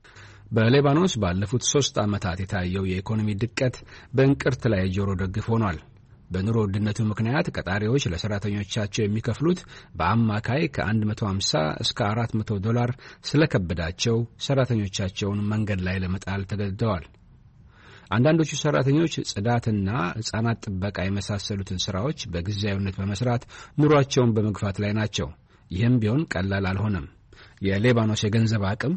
በሊባኖስ ባለፉት 3 ዓመታት የታየው የኢኮኖሚ ድቀት በእንቅርት ላይ ጆሮ ደግፍ ሆኗል። በኑሮ ውድነቱ ምክንያት ቀጣሪዎች ለሰራተኞቻቸው የሚከፍሉት በአማካይ ከ150 እስከ $400 ስለከበዳቸው ሰራተኞቻቸውን መንገድ ላይ ለመጣል ተገድደዋል። አንዳንዶቹ ሰራተኞች ጽዳትና ሕፃናት ጥበቃ የመሳሰሉትን ስራዎች በጊዜያዊነት በመስራት ኑሯቸውን በመግፋት ላይ ናቸው። ይህም ቢሆን ቀላል አልሆነም። የሊባኖስ የገንዘብ አቅም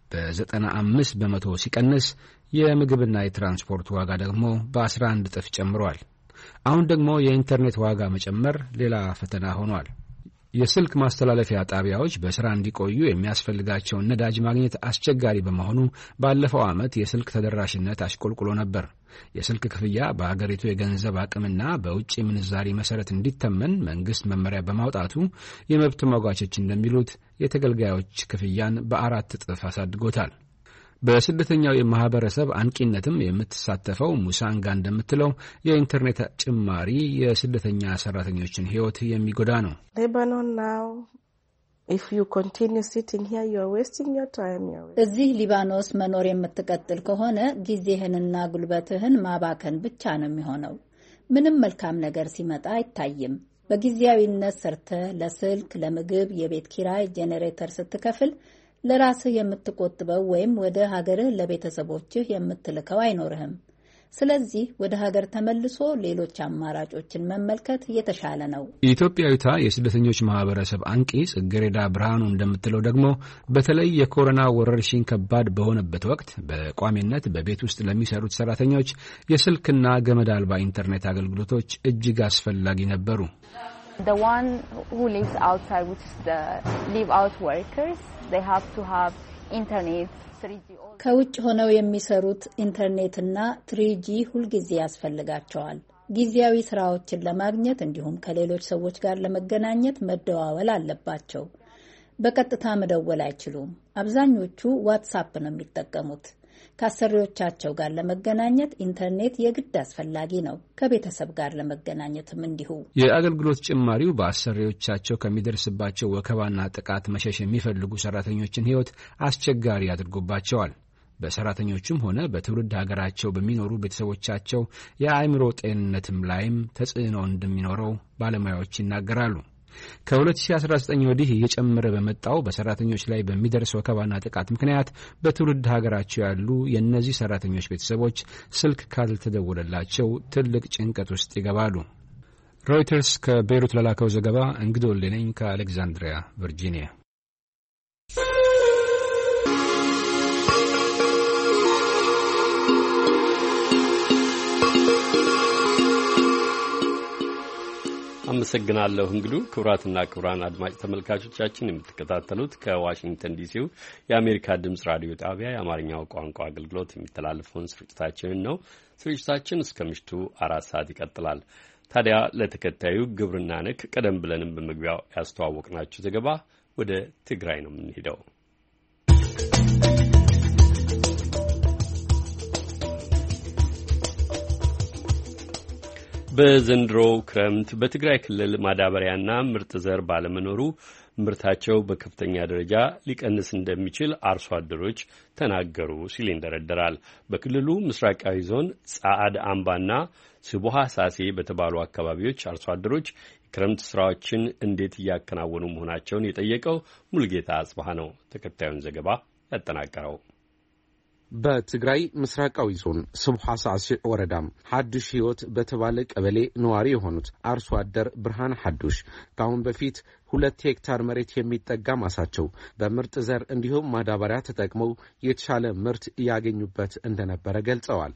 በ95 በመቶ ሲቀንስ የምግብና የትራንስፖርት ዋጋ ደግሞ በ11 እጥፍ ጨምሯል። አሁን ደግሞ የኢንተርኔት ዋጋ መጨመር ሌላ ፈተና ሆኗል። የስልክ ማስተላለፊያ ጣቢያዎች በስራ እንዲቆዩ የሚያስፈልጋቸውን ነዳጅ ማግኘት አስቸጋሪ በመሆኑ ባለፈው ዓመት የስልክ ተደራሽነት አሽቆልቁሎ ነበር። የስልክ ክፍያ በአገሪቱ የገንዘብ አቅምና በውጭ ምንዛሪ መሰረት እንዲተመን መንግስት መመሪያ በማውጣቱ የመብት ተሟጋቾች እንደሚሉት የተገልጋዮች ክፍያን በ4 እጥፍ አሳድጎታል። በስደተኛው የማህበረሰብ አንቂነትም የምትሳተፈው ሙሳንጋ እንደምትለው የኢንተርኔት ጭማሪ የስደተኛ ሰራተኞችን ሕይወት የሚጎዳ ነው። እዚህ ሊባኖስ መኖር የምትቀጥል ከሆነ ጊዜህንና ጉልበትህን ማባከን ብቻ ነው የሚሆነው። ምንም መልካም ነገር ሲመጣ አይታይም። በጊዜያዊነት ሰርተህ ለስልክ፣ ለምግብ፣ የቤት ኪራይ፣ ጄኔሬተር ስትከፍል ለራስህ የምትቆጥበው ወይም ወደ ሀገርህ ለቤተሰቦችህ የምትልከው አይኖርህም። ስለዚህ ወደ ሀገር ተመልሶ ሌሎች አማራጮችን መመልከት የተሻለ ነው። ኢትዮጵያዊቷ የስደተኞች ማህበረሰብ አንቂ ጽጌረዳ ብርሃኑ እንደምትለው ደግሞ በተለይ የኮሮና ወረርሽኝ ከባድ በሆነበት ወቅት በቋሚነት በቤት ውስጥ ለሚሰሩት ሰራተኞች የስልክና ገመድ አልባ ኢንተርኔት አገልግሎቶች እጅግ አስፈላጊ ነበሩ። The one who lives outside, which is the live out workers, they have to have internet 3G. ከውጭ ሆነው የሚሰሩት ኢንተርኔትና 3G ሁልጊዜ ያስፈልጋቸዋል። ጊዜያዊ ስራዎችን ለማግኘት እንዲሁም ከሌሎች ሰዎች ጋር ለመገናኘት መደዋወል አለባቸው። በቀጥታ መደወል አይችሉም። አብዛኞቹ ዋትስአፕ ነው የሚጠቀሙት። ከአሰሪዎቻቸው ጋር ለመገናኘት ኢንተርኔት የግድ አስፈላጊ ነው። ከቤተሰብ ጋር ለመገናኘትም እንዲሁ። የአገልግሎት ጭማሪው በአሰሪዎቻቸው ከሚደርስባቸው ወከባና ጥቃት መሸሽ የሚፈልጉ ሰራተኞችን ሕይወት አስቸጋሪ አድርጎባቸዋል። በሰራተኞቹም ሆነ በትውልድ ሀገራቸው በሚኖሩ ቤተሰቦቻቸው የአእምሮ ጤንነትም ላይም ተጽዕኖ እንደሚኖረው ባለሙያዎች ይናገራሉ። ከ2019 ወዲህ እየጨመረ በመጣው በሰራተኞች ላይ በሚደርስ ወከባና ጥቃት ምክንያት በትውልድ ሀገራቸው ያሉ የእነዚህ ሰራተኞች ቤተሰቦች ስልክ ካልተደወለላቸው ትልቅ ጭንቀት ውስጥ ይገባሉ። ሮይተርስ ከቤይሩት ለላከው ዘገባ እንግዶ ወልዴነኝ ከአሌክዛንድሪያ ቨርጂኒያ። አመሰግናለሁ እንግዱ። ክቡራትና ክቡራን አድማጭ ተመልካቾቻችን የምትከታተሉት ከዋሽንግተን ዲሲው የአሜሪካ ድምጽ ራዲዮ ጣቢያ የአማርኛው ቋንቋ አገልግሎት የሚተላለፈውን ስርጭታችንን ነው። ስርጭታችን እስከ ምሽቱ 4 ሰዓት ይቀጥላል። ታዲያ ለተከታዩ ግብርና ነክ ቀደም ብለንም በመግቢያው ያስተዋወቅናችሁ ዘገባ ወደ ትግራይ ነው የምንሄደው። በዘንድሮው ክረምት በትግራይ ክልል ማዳበሪያና ምርጥ ዘር ባለመኖሩ ምርታቸው በከፍተኛ ደረጃ ሊቀንስ እንደሚችል አርሶ አደሮች ተናገሩ ሲል ይንደረደራል። በክልሉ ምስራቃዊ ዞን ጻዕድ አምባና ስቡሃ ሳሴ በተባሉ አካባቢዎች አርሶ አደሮች የክረምት ስራዎችን እንዴት እያከናወኑ መሆናቸውን የጠየቀው ሙልጌታ አጽባህ ነው ተከታዩን ዘገባ ያጠናቀረው። በትግራይ ምስራቃዊ ዞን ስቡሃ ሳሴ ወረዳ ሐዱሽ ህይወት በተባለ ቀበሌ ነዋሪ የሆኑት አርሶ አደር ብርሃን ሐዱሽ ካሁን በፊት 2 ሄክታር መሬት የሚጠጋ ማሳቸው በምርጥ ዘር እንዲሁም ማዳበሪያ ተጠቅመው የተሻለ ምርት ያገኙበት እንደነበረ ገልጸዋል።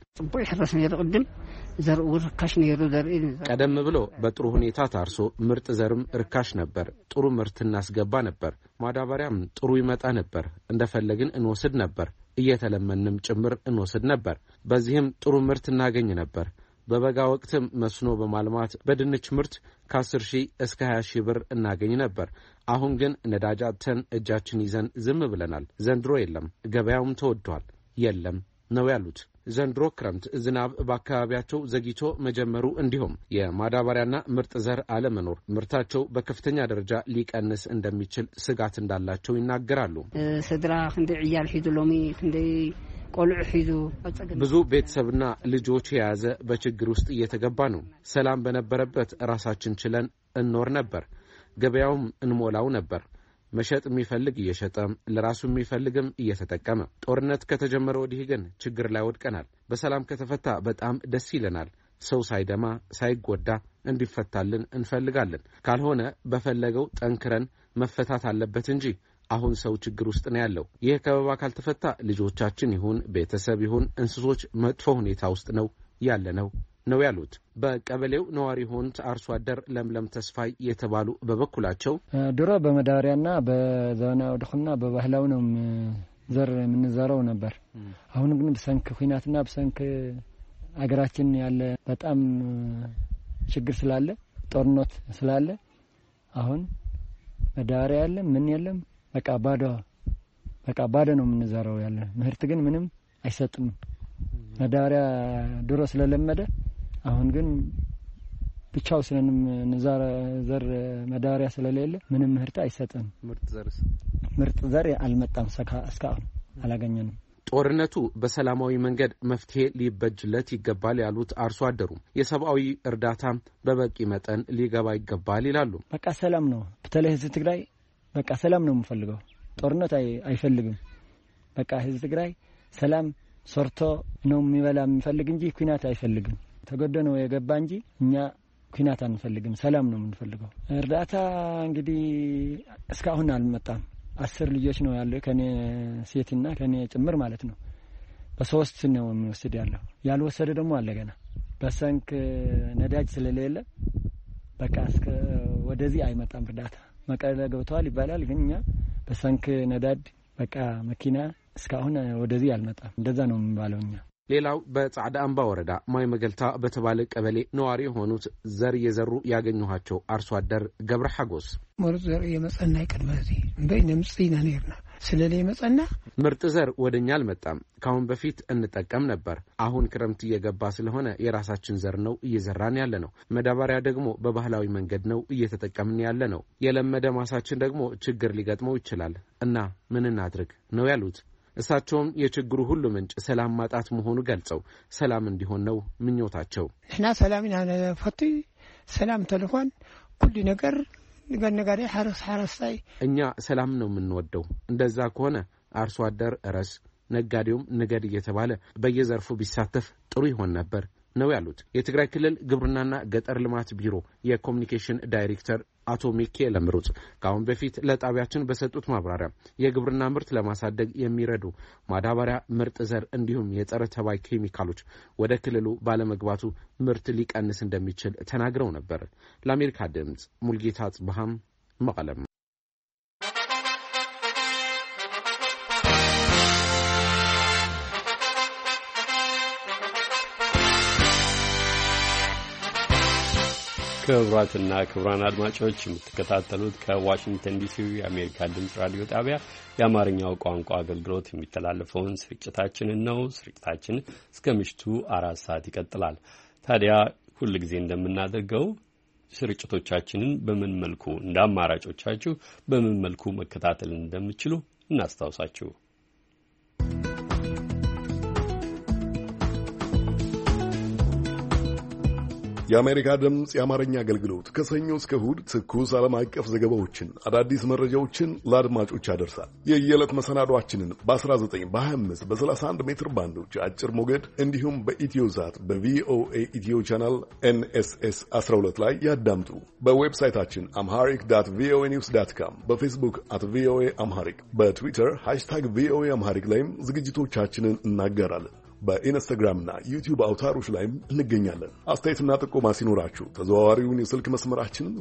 ቀደም ብሎ በጥሩ ሁኔታ ታርሶ ምርጥ ዘርም ርካሽ ነበር። ጥሩ ምርት እናስገባ ነበር። ማዳበሪያም ጥሩ ይመጣ ነበር። እንደፈለግን እንወስድ ነበር። እየተለመንም ጭምር እንወስድ ነበር። በዚህም ጥሩ ምርት እናገኝ ነበር። በበጋ ወቅትም መስኖ በማልማት በድንች ምርት ከ10,000 እስከ 20,000 ብር እናገኝ ነበር። አሁን ግን ነዳጅ አጥተን እጃችን ይዘን ዝም ብለናል። ዘንድሮ የለም፣ ገበያውም ተወዷል። የለም ነው ያሉት። ዘንድሮ ክረምት ዝናብ በአካባቢያቸው ዘግይቶ መጀመሩ እንዲሁም የማዳበሪያና ምርጥ ዘር አለመኖር ምርታቸው በከፍተኛ ደረጃ ሊቀንስ እንደሚችል ስጋት እንዳላቸው ይናገራሉ። ስድራ ክንደ ዕያል ሒዙ ሎሚ ክንደ ቆልዑ ሒዙ ብዙ ቤተሰብና ልጆች የያዘ በችግር ውስጥ እየተገባ ነው። ሰላም በነበረበት ራሳችን ችለን እንኖር ነበር። ገበያውም እንሞላው ነበር። መሸጥ የሚፈልግ እየሸጠ ለራሱ የሚፈልግም እየተጠቀመ። ጦርነት ከተጀመረ ወዲህ ግን ችግር ላይ ወድቀናል። በሰላም ከተፈታ በጣም ደስ ይለናል። ሰው ሳይደማ ሳይጎዳ እንዲፈታልን እንፈልጋለን። ካልሆነ በፈለገው ጠንክረን መፈታት አለበት እንጂ አሁን ሰው ችግር ውስጥ ነው ያለው። ይህ ከበባ ካልተፈታ ልጆቻችን ይሁን ቤተሰብ ይሁን እንስሶች መጥፎ ሁኔታ ውስጥ ነው ያለነው ነው ያሉት። በቀበሌው ነዋሪ ሆኑት አርሶ አደር ለምለም ተስፋይ የተባሉ በበኩላቸው ድሮ በመዳበሪያና በዘመናዊ ድኹና በባህላዊ ነው ዘር የምንዘራው ነበር። አሁን ግን በሰንክ ኩናትና በሰንክ አገራችን ያለ በጣም ችግር ስላለ ጦርነት ስላለ አሁን መዳበሪያ ያለ ምን የለም። በቃ ባዶ ነው የምንዘራው ያለ። ምርት ግን ምንም አይሰጥም። መዳበሪያ ድሮ ስለለመደ አሁን ግን ብቻው ስለንም ዘር መዳበሪያ ስለሌለ ምንም ምርት አይሰጥም። ምርጥ ዘር አልመጣም። እስካሁን አላገኘንም። ጦርነቱ በሰላማዊ መንገድ መፍትሄ ሊበጅለት ይገባል ያሉት አርሶ አደሩ የሰብአዊ እርዳታ በበቂ መጠን ሊገባ ይገባል ይላሉ። በቃ ሰላም ነው። በተለይ ህዝብ ትግራይ በቃ ሰላም ነው የምፈልገው። ጦርነት አይፈልግም። በቃ ህዝብ ትግራይ ሰላም ሰርቶ ነው የሚበላ የሚፈልግ እንጂ ኩናት አይፈልግም። ተገዶ ነው የገባ እንጂ እኛ ኩናት አንፈልግም። ሰላም ነው የምንፈልገው። እርዳታ እንግዲህ እስካሁን አልመጣም። 10 ልጆች ነው ያለው ከኔ ሴትና ከኔ ጭምር ማለት ነው። በ3 ነው የሚወስድ ያለው። ያልወሰደ ደግሞ አለ ገና። በሰንክ ነዳጅ ስለሌለ በቃ እስከ ወደዚህ አይመጣም እርዳታ። መቀለ ገብተዋል ይባላል፣ ግን እኛ በሰንክ ነዳጅ በቃ መኪና እስካሁን ወደዚህ አልመጣም። እንደዛ ነው የሚባለው እኛ። ሌላው በጻዕዳ አምባ ወረዳ ማይ መገልታ በተባለ ቀበሌ ነዋሪ የሆኑት ዘር የዘሩ ያገኙኋቸው አርሶ አደር ገብረ ሐጎስ ምርጥ ዘር የመጸና ይቀድመዚ እንበይ ነምጽና ነርና ስለሌ መጸና ምርጥ ዘር ወደኛ አልመጣም። ካሁን በፊት እንጠቀም ነበር። አሁን ክረምት እየገባ ስለሆነ የራሳችን ዘር ነው እየዘራን ያለ ነው። መዳበሪያ ደግሞ በባህላዊ መንገድ ነው እየተጠቀምን ያለ ነው። የለመደ ማሳችን ደግሞ ችግር ሊገጥመው ይችላል እና ምን እናድርግ ነው ያሉት። እሳቸውም የችግሩ ሁሉ ምንጭ ሰላም ማጣት መሆኑ ገልጸው ሰላም እንዲሆን ነው ምኞታቸው። እኛ ሰላምና ፈቲ ሰላም ተልኳን ሁሉ ነገር ነገሪ ሐረስታይ እኛ ሰላም ነው የምንወደው። እንደዛ ከሆነ አርሶ አደር እረስ ነጋዴውም ንገድ እየተባለ በየዘርፉ ቢሳተፍ ጥሩ ይሆን ነበር ነው ያሉት። የትግራይ ክልል ግብርናና ገጠር ልማት ቢሮ የኮሙኒኬሽን ዳይሬክተር አቶ ሚካኤል ምሩጽ ካሁን በፊት ለጣቢያችን በሰጡት ማብራሪያ የግብርና ምርት ለማሳደግ የሚረዱ ማዳበሪያ፣ ምርጥ ዘር እንዲሁም የጸረ ተባይ ኬሚካሎች ወደ ክልሉ ባለመግባቱ ምርት ሊቀንስ እንደሚችል ተናግረው ነበር። ለአሜሪካ ድምጽ ሙልጌታ ጽብሃም መቀለም። ክቡራትና ክቡራን አድማጮች የምትከታተሉት ከዋሽንግተን ዲሲ የአሜሪካ ድምፅ ራዲዮ ጣቢያ የአማርኛው ቋንቋ አገልግሎት የሚተላለፈውን ስርጭታችንን ነው። ስርጭታችን እስከ ምሽቱ 4 ሰዓት ይቀጥላል። ታዲያ ሁል ጊዜ እንደምናደርገው ስርጭቶቻችንን በምን መልኩ እንደ አማራጮቻችሁ በምን መልኩ መከታተል እንደምትችሉ እናስታውሳችሁ። የአሜሪካ ድምጽ የአማርኛ አገልግሎት ከሰኞ እስከ እሁድ ትኩስ ዓለም አቀፍ ዘገባዎችን፣ አዳዲስ መረጃዎችን ለአድማጮች ያደርሳል። የየዕለት መሰናዷችንን በ19 በ25 በ31 ሜትር ባንዶች አጭር ሞገድ እንዲሁም በኢትዮሳት በቪኦኤ ኢትዮ ቻናል NSS 12 ላይ ያዳምጡ። በዌብሳይታችን amharic.voanews.com፣ በፌስቡክ @voa amharic፣ በትዊተር #voa amharic ላይም ዝግጅቶቻችንን እናጋራለን። በኢንስታግራምና ዩቲዩብ አውታሮች ላይም እንገኛለን። አስተያየትና ጥቆማ ሲኖራችሁ ተዘዋዋሪውን የስልክ መስመራችንን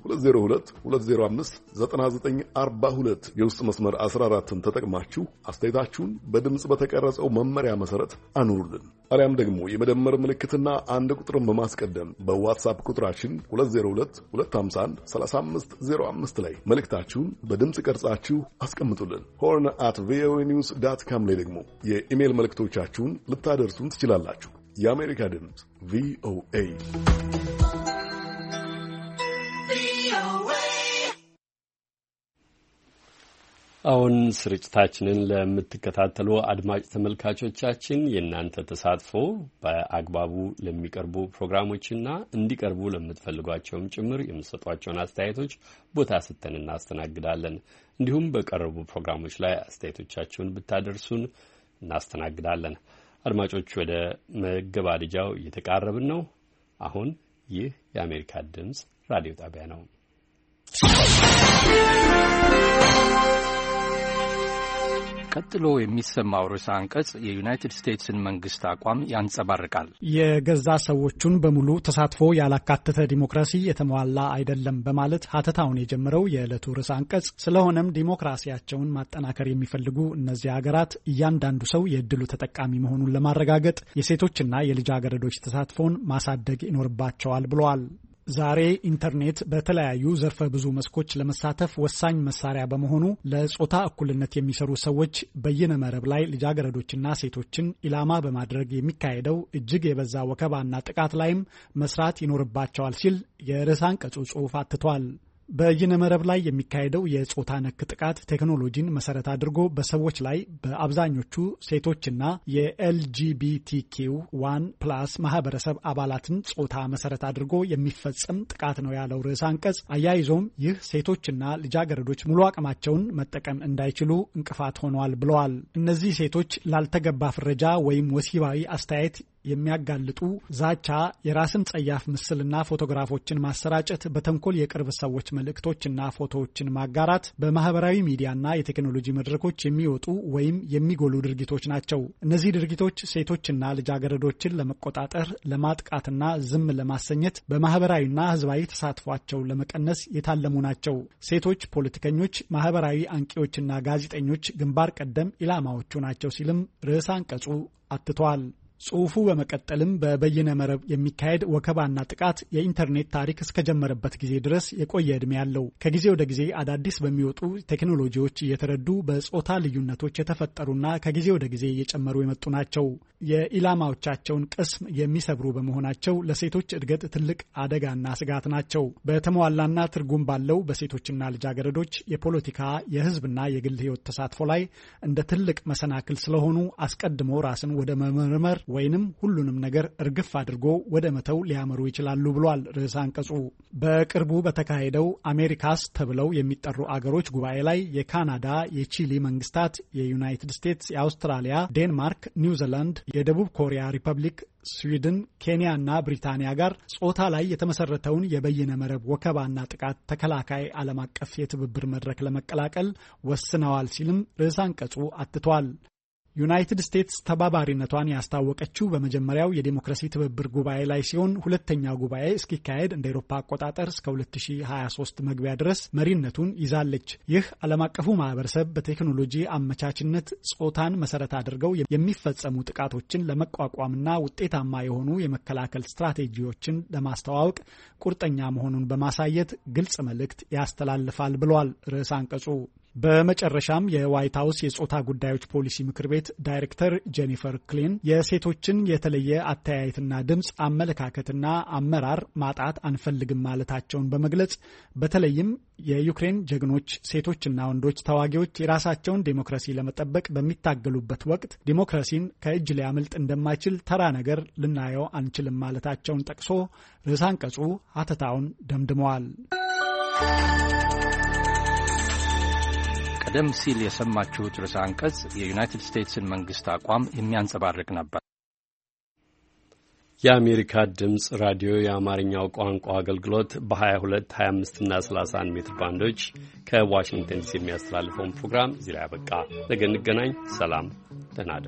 2022059942 የውስጥ መስመር 14ን ተጠቅማችሁ አስተያየታችሁን በድምጽ በተቀረጸው መመሪያ መሰረት አኑሩልን። አሊያም ደግሞ የመደመር ምልክትና አንድ ቁጥርን በማስቀደም በዋትስአፕ ቁጥራችን 2022513505 ላይ መልእክታችሁን በድምጽ ቀርጻችሁ አስቀምጡልን። horn@voanews.com ላይ ደግሞ የኢሜል መልእክቶቻችሁን ልታደርሱን ትችላላችሁ። የአሜሪካ ድምጽ VOA። አሁን ስርጭታችንን ለምትከታተሉ አድማጭ ተመልካቾቻችን የእናንተ ተሳትፎ በአግባቡ ለሚቀርቡ ፕሮግራሞችና እንዲቀርቡ ለምትፈልጓቸውም ጭምር የምትሰጧቸውን አስተያየቶች ቦታ ስተን እናስተናግዳለን። እንዲሁም በቀረቡ ፕሮግራሞች ላይ አስተያየቶቻችሁን ብታደርሱን እናስተናግዳለን። አድማጮች ወደ መገባደጃው እየተቃረብን ነው። አሁን ይህ የአሜሪካ ድምጽ ራዲዮ ጣቢያ ነው። ቀጥሎ የሚሰማው ርዕሰ አንቀጽ የዩናይትድ ስቴትስን መንግስት አቋም ያንጸባርቃል። የገዛ ሰዎቹን በሙሉ ተሳትፎ ያላካተተ ዲሞክራሲ የተሟላ አይደለም በማለት ሀተታውን የጀመረው የዕለቱ ርዕሰ አንቀጽ፣ ስለሆነም ዲሞክራሲያቸውን ማጠናከር የሚፈልጉ እነዚህ ሀገራት እያንዳንዱ ሰው የእድሉ ተጠቃሚ መሆኑን ለማረጋገጥ የሴቶችና የልጃገረዶች ተሳትፎን ማሳደግ ይኖርባቸዋል ብለዋል። ዛሬ ኢንተርኔት በተለያዩ ዘርፈ ብዙ መስኮች ለመሳተፍ ወሳኝ መሳሪያ በመሆኑ ለጾታ እኩልነት የሚሰሩ ሰዎች በይነ መረብ ላይ ልጃገረዶችና ሴቶችን ኢላማ በማድረግ የሚካሄደው እጅግ የበዛ ወከባና ጥቃት ላይም መስራት ይኖርባቸዋል ሲል የርዕሰ አንቀጹ ጽሑፍ አትቷል። በይነ መረብ ላይ የሚካሄደው የጾታ ነክ ጥቃት ቴክኖሎጂን መሰረት አድርጎ በሰዎች ላይ በአብዛኞቹ ሴቶችና የLGBTQ1+ ማህበረሰብ አባላትን ጾታ መሰረት አድርጎ የሚፈጸም ጥቃት ነው ያለው ርዕሰ አንቀጽ አያይዞም ይህ ሴቶችና ልጃገረዶች ሙሉ አቅማቸውን መጠቀም እንዳይችሉ እንቅፋት ሆኗል ብለዋል። እነዚህ ሴቶች ላልተገባ ፍረጃ ወይም ወሲባዊ አስተያየት የሚያጋልጡ ዛቻ፣ የራስን ጸያፍ ምስልና ፎቶግራፎችን ማሰራጨት፣ በተንኮል የቅርብ ሰዎች መልእክቶችና ፎቶዎችን ማጋራት፣ በማህበራዊ ሚዲያና የቴክኖሎጂ መድረኮች የሚወጡ ወይም የሚጎሉ ድርጊቶች ናቸው። እነዚህ ድርጊቶች ሴቶችና ልጃገረዶችን ለመቆጣጠር፣ ለማጥቃትና ዝም ለማሰኘት፣ በማህበራዊና ህዝባዊ ተሳትፏቸው ለመቀነስ የታለሙ ናቸው። ሴቶች ፖለቲከኞች፣ ማህበራዊ አንቂዎችና ጋዜጠኞች ግንባር ቀደም ኢላማዎቹ ናቸው ሲልም ርዕሰ አንቀጹ አትቷል። ጽሑፉ በመቀጠልም በበይነ መረብ የሚካሄድ ወከባና ጥቃት የኢንተርኔት ታሪክ እስከጀመረበት ጊዜ ድረስ የቆየ ዕድሜ ያለው፣ ከጊዜ ወደ ጊዜ አዳዲስ በሚወጡ ቴክኖሎጂዎች እየተረዱ በጾታ ልዩነቶች የተፈጠሩና ከጊዜ ወደ ጊዜ እየጨመሩ የመጡ ናቸው። የኢላማዎቻቸውን ቅስም የሚሰብሩ በመሆናቸው ለሴቶች እድገት ትልቅ አደጋና ስጋት ናቸው። በተሟላና ትርጉም ባለው በሴቶችና ልጃገረዶች የፖለቲካ የህዝብና የግል ህይወት ተሳትፎ ላይ እንደ ትልቅ መሰናክል ስለሆኑ አስቀድሞ ራስን ወደ መመርመር ወይንም ሁሉንም ነገር እርግፍ አድርጎ ወደ መተው ሊያመሩ ይችላሉ ብሏል ርዕሰ አንቀጹ። በቅርቡ በተካሄደው አሜሪካስ ተብለው የሚጠሩ አገሮች ጉባኤ ላይ የካናዳ፣ የቺሊ መንግስታት፣ የዩናይትድ ስቴትስ፣ የአውስትራሊያ፣ ዴንማርክ፣ ኒውዚላንድ፣ የደቡብ ኮሪያ ሪፐብሊክ፣ ስዊድን፣ ኬንያ እና ብሪታንያ ጋር ጾታ ላይ የተመሰረተውን የበይነ መረብ ወከባና ጥቃት ተከላካይ ዓለም አቀፍ የትብብር መድረክ ለመቀላቀል ወስነዋል ሲልም ርዕሰ አንቀጹ አትቷል። ዩናይትድ ስቴትስ ተባባሪነቷን ያስታወቀችው በመጀመሪያው የዲሞክራሲ ትብብር ጉባኤ ላይ ሲሆን ሁለተኛው ጉባኤ እስኪካሄድ እንደ ኤሮፓ አቆጣጠር እስከ 2023 መግቢያ ድረስ መሪነቱን ይዛለች። ይህ ዓለም አቀፉ ማህበረሰብ በቴክኖሎጂ አመቻችነት ጾታን መሰረት አድርገው የሚፈጸሙ ጥቃቶችን ለመቋቋምና ውጤታማ የሆኑ የመከላከል ስትራቴጂዎችን ለማስተዋወቅ ቁርጠኛ መሆኑን በማሳየት ግልጽ መልእክት ያስተላልፋል ብሏል ርዕሰ አንቀጹ። በመጨረሻም የዋይት ሀውስ የጾታ ጉዳዮች ፖሊሲ ምክር ቤት ዳይሬክተር ጄኒፈር ክሊን የሴቶችን የተለየ አተያየትና ድምፅ አመለካከትና አመራር ማጣት አንፈልግም ማለታቸውን በመግለጽ በተለይም የዩክሬን ጀግኖች ሴቶችና ወንዶች ተዋጊዎች የራሳቸውን ዴሞክራሲ ለመጠበቅ በሚታገሉበት ወቅት ዴሞክራሲን ከእጅ ሊያመልጥ እንደማይችል ተራ ነገር ልናየው አንችልም ማለታቸውን ጠቅሶ ርዕሰ አንቀጹ ሀተታውን ደምድመዋል። ቀደም ሲል የሰማችሁት ርዕሰ አንቀጽ የዩናይትድ ስቴትስን መንግስት አቋም የሚያንጸባርቅ ነበር። የአሜሪካ ድምፅ ራዲዮ የአማርኛው ቋንቋ አገልግሎት በ22፣ 25 እና 31 ሜትር ባንዶች ከዋሽንግተን ዲሲ የሚያስተላልፈውን ፕሮግራም እዚህ ላይ ያበቃ። ነገ እንገናኝ። ሰላም፣ ደህና እደሩ።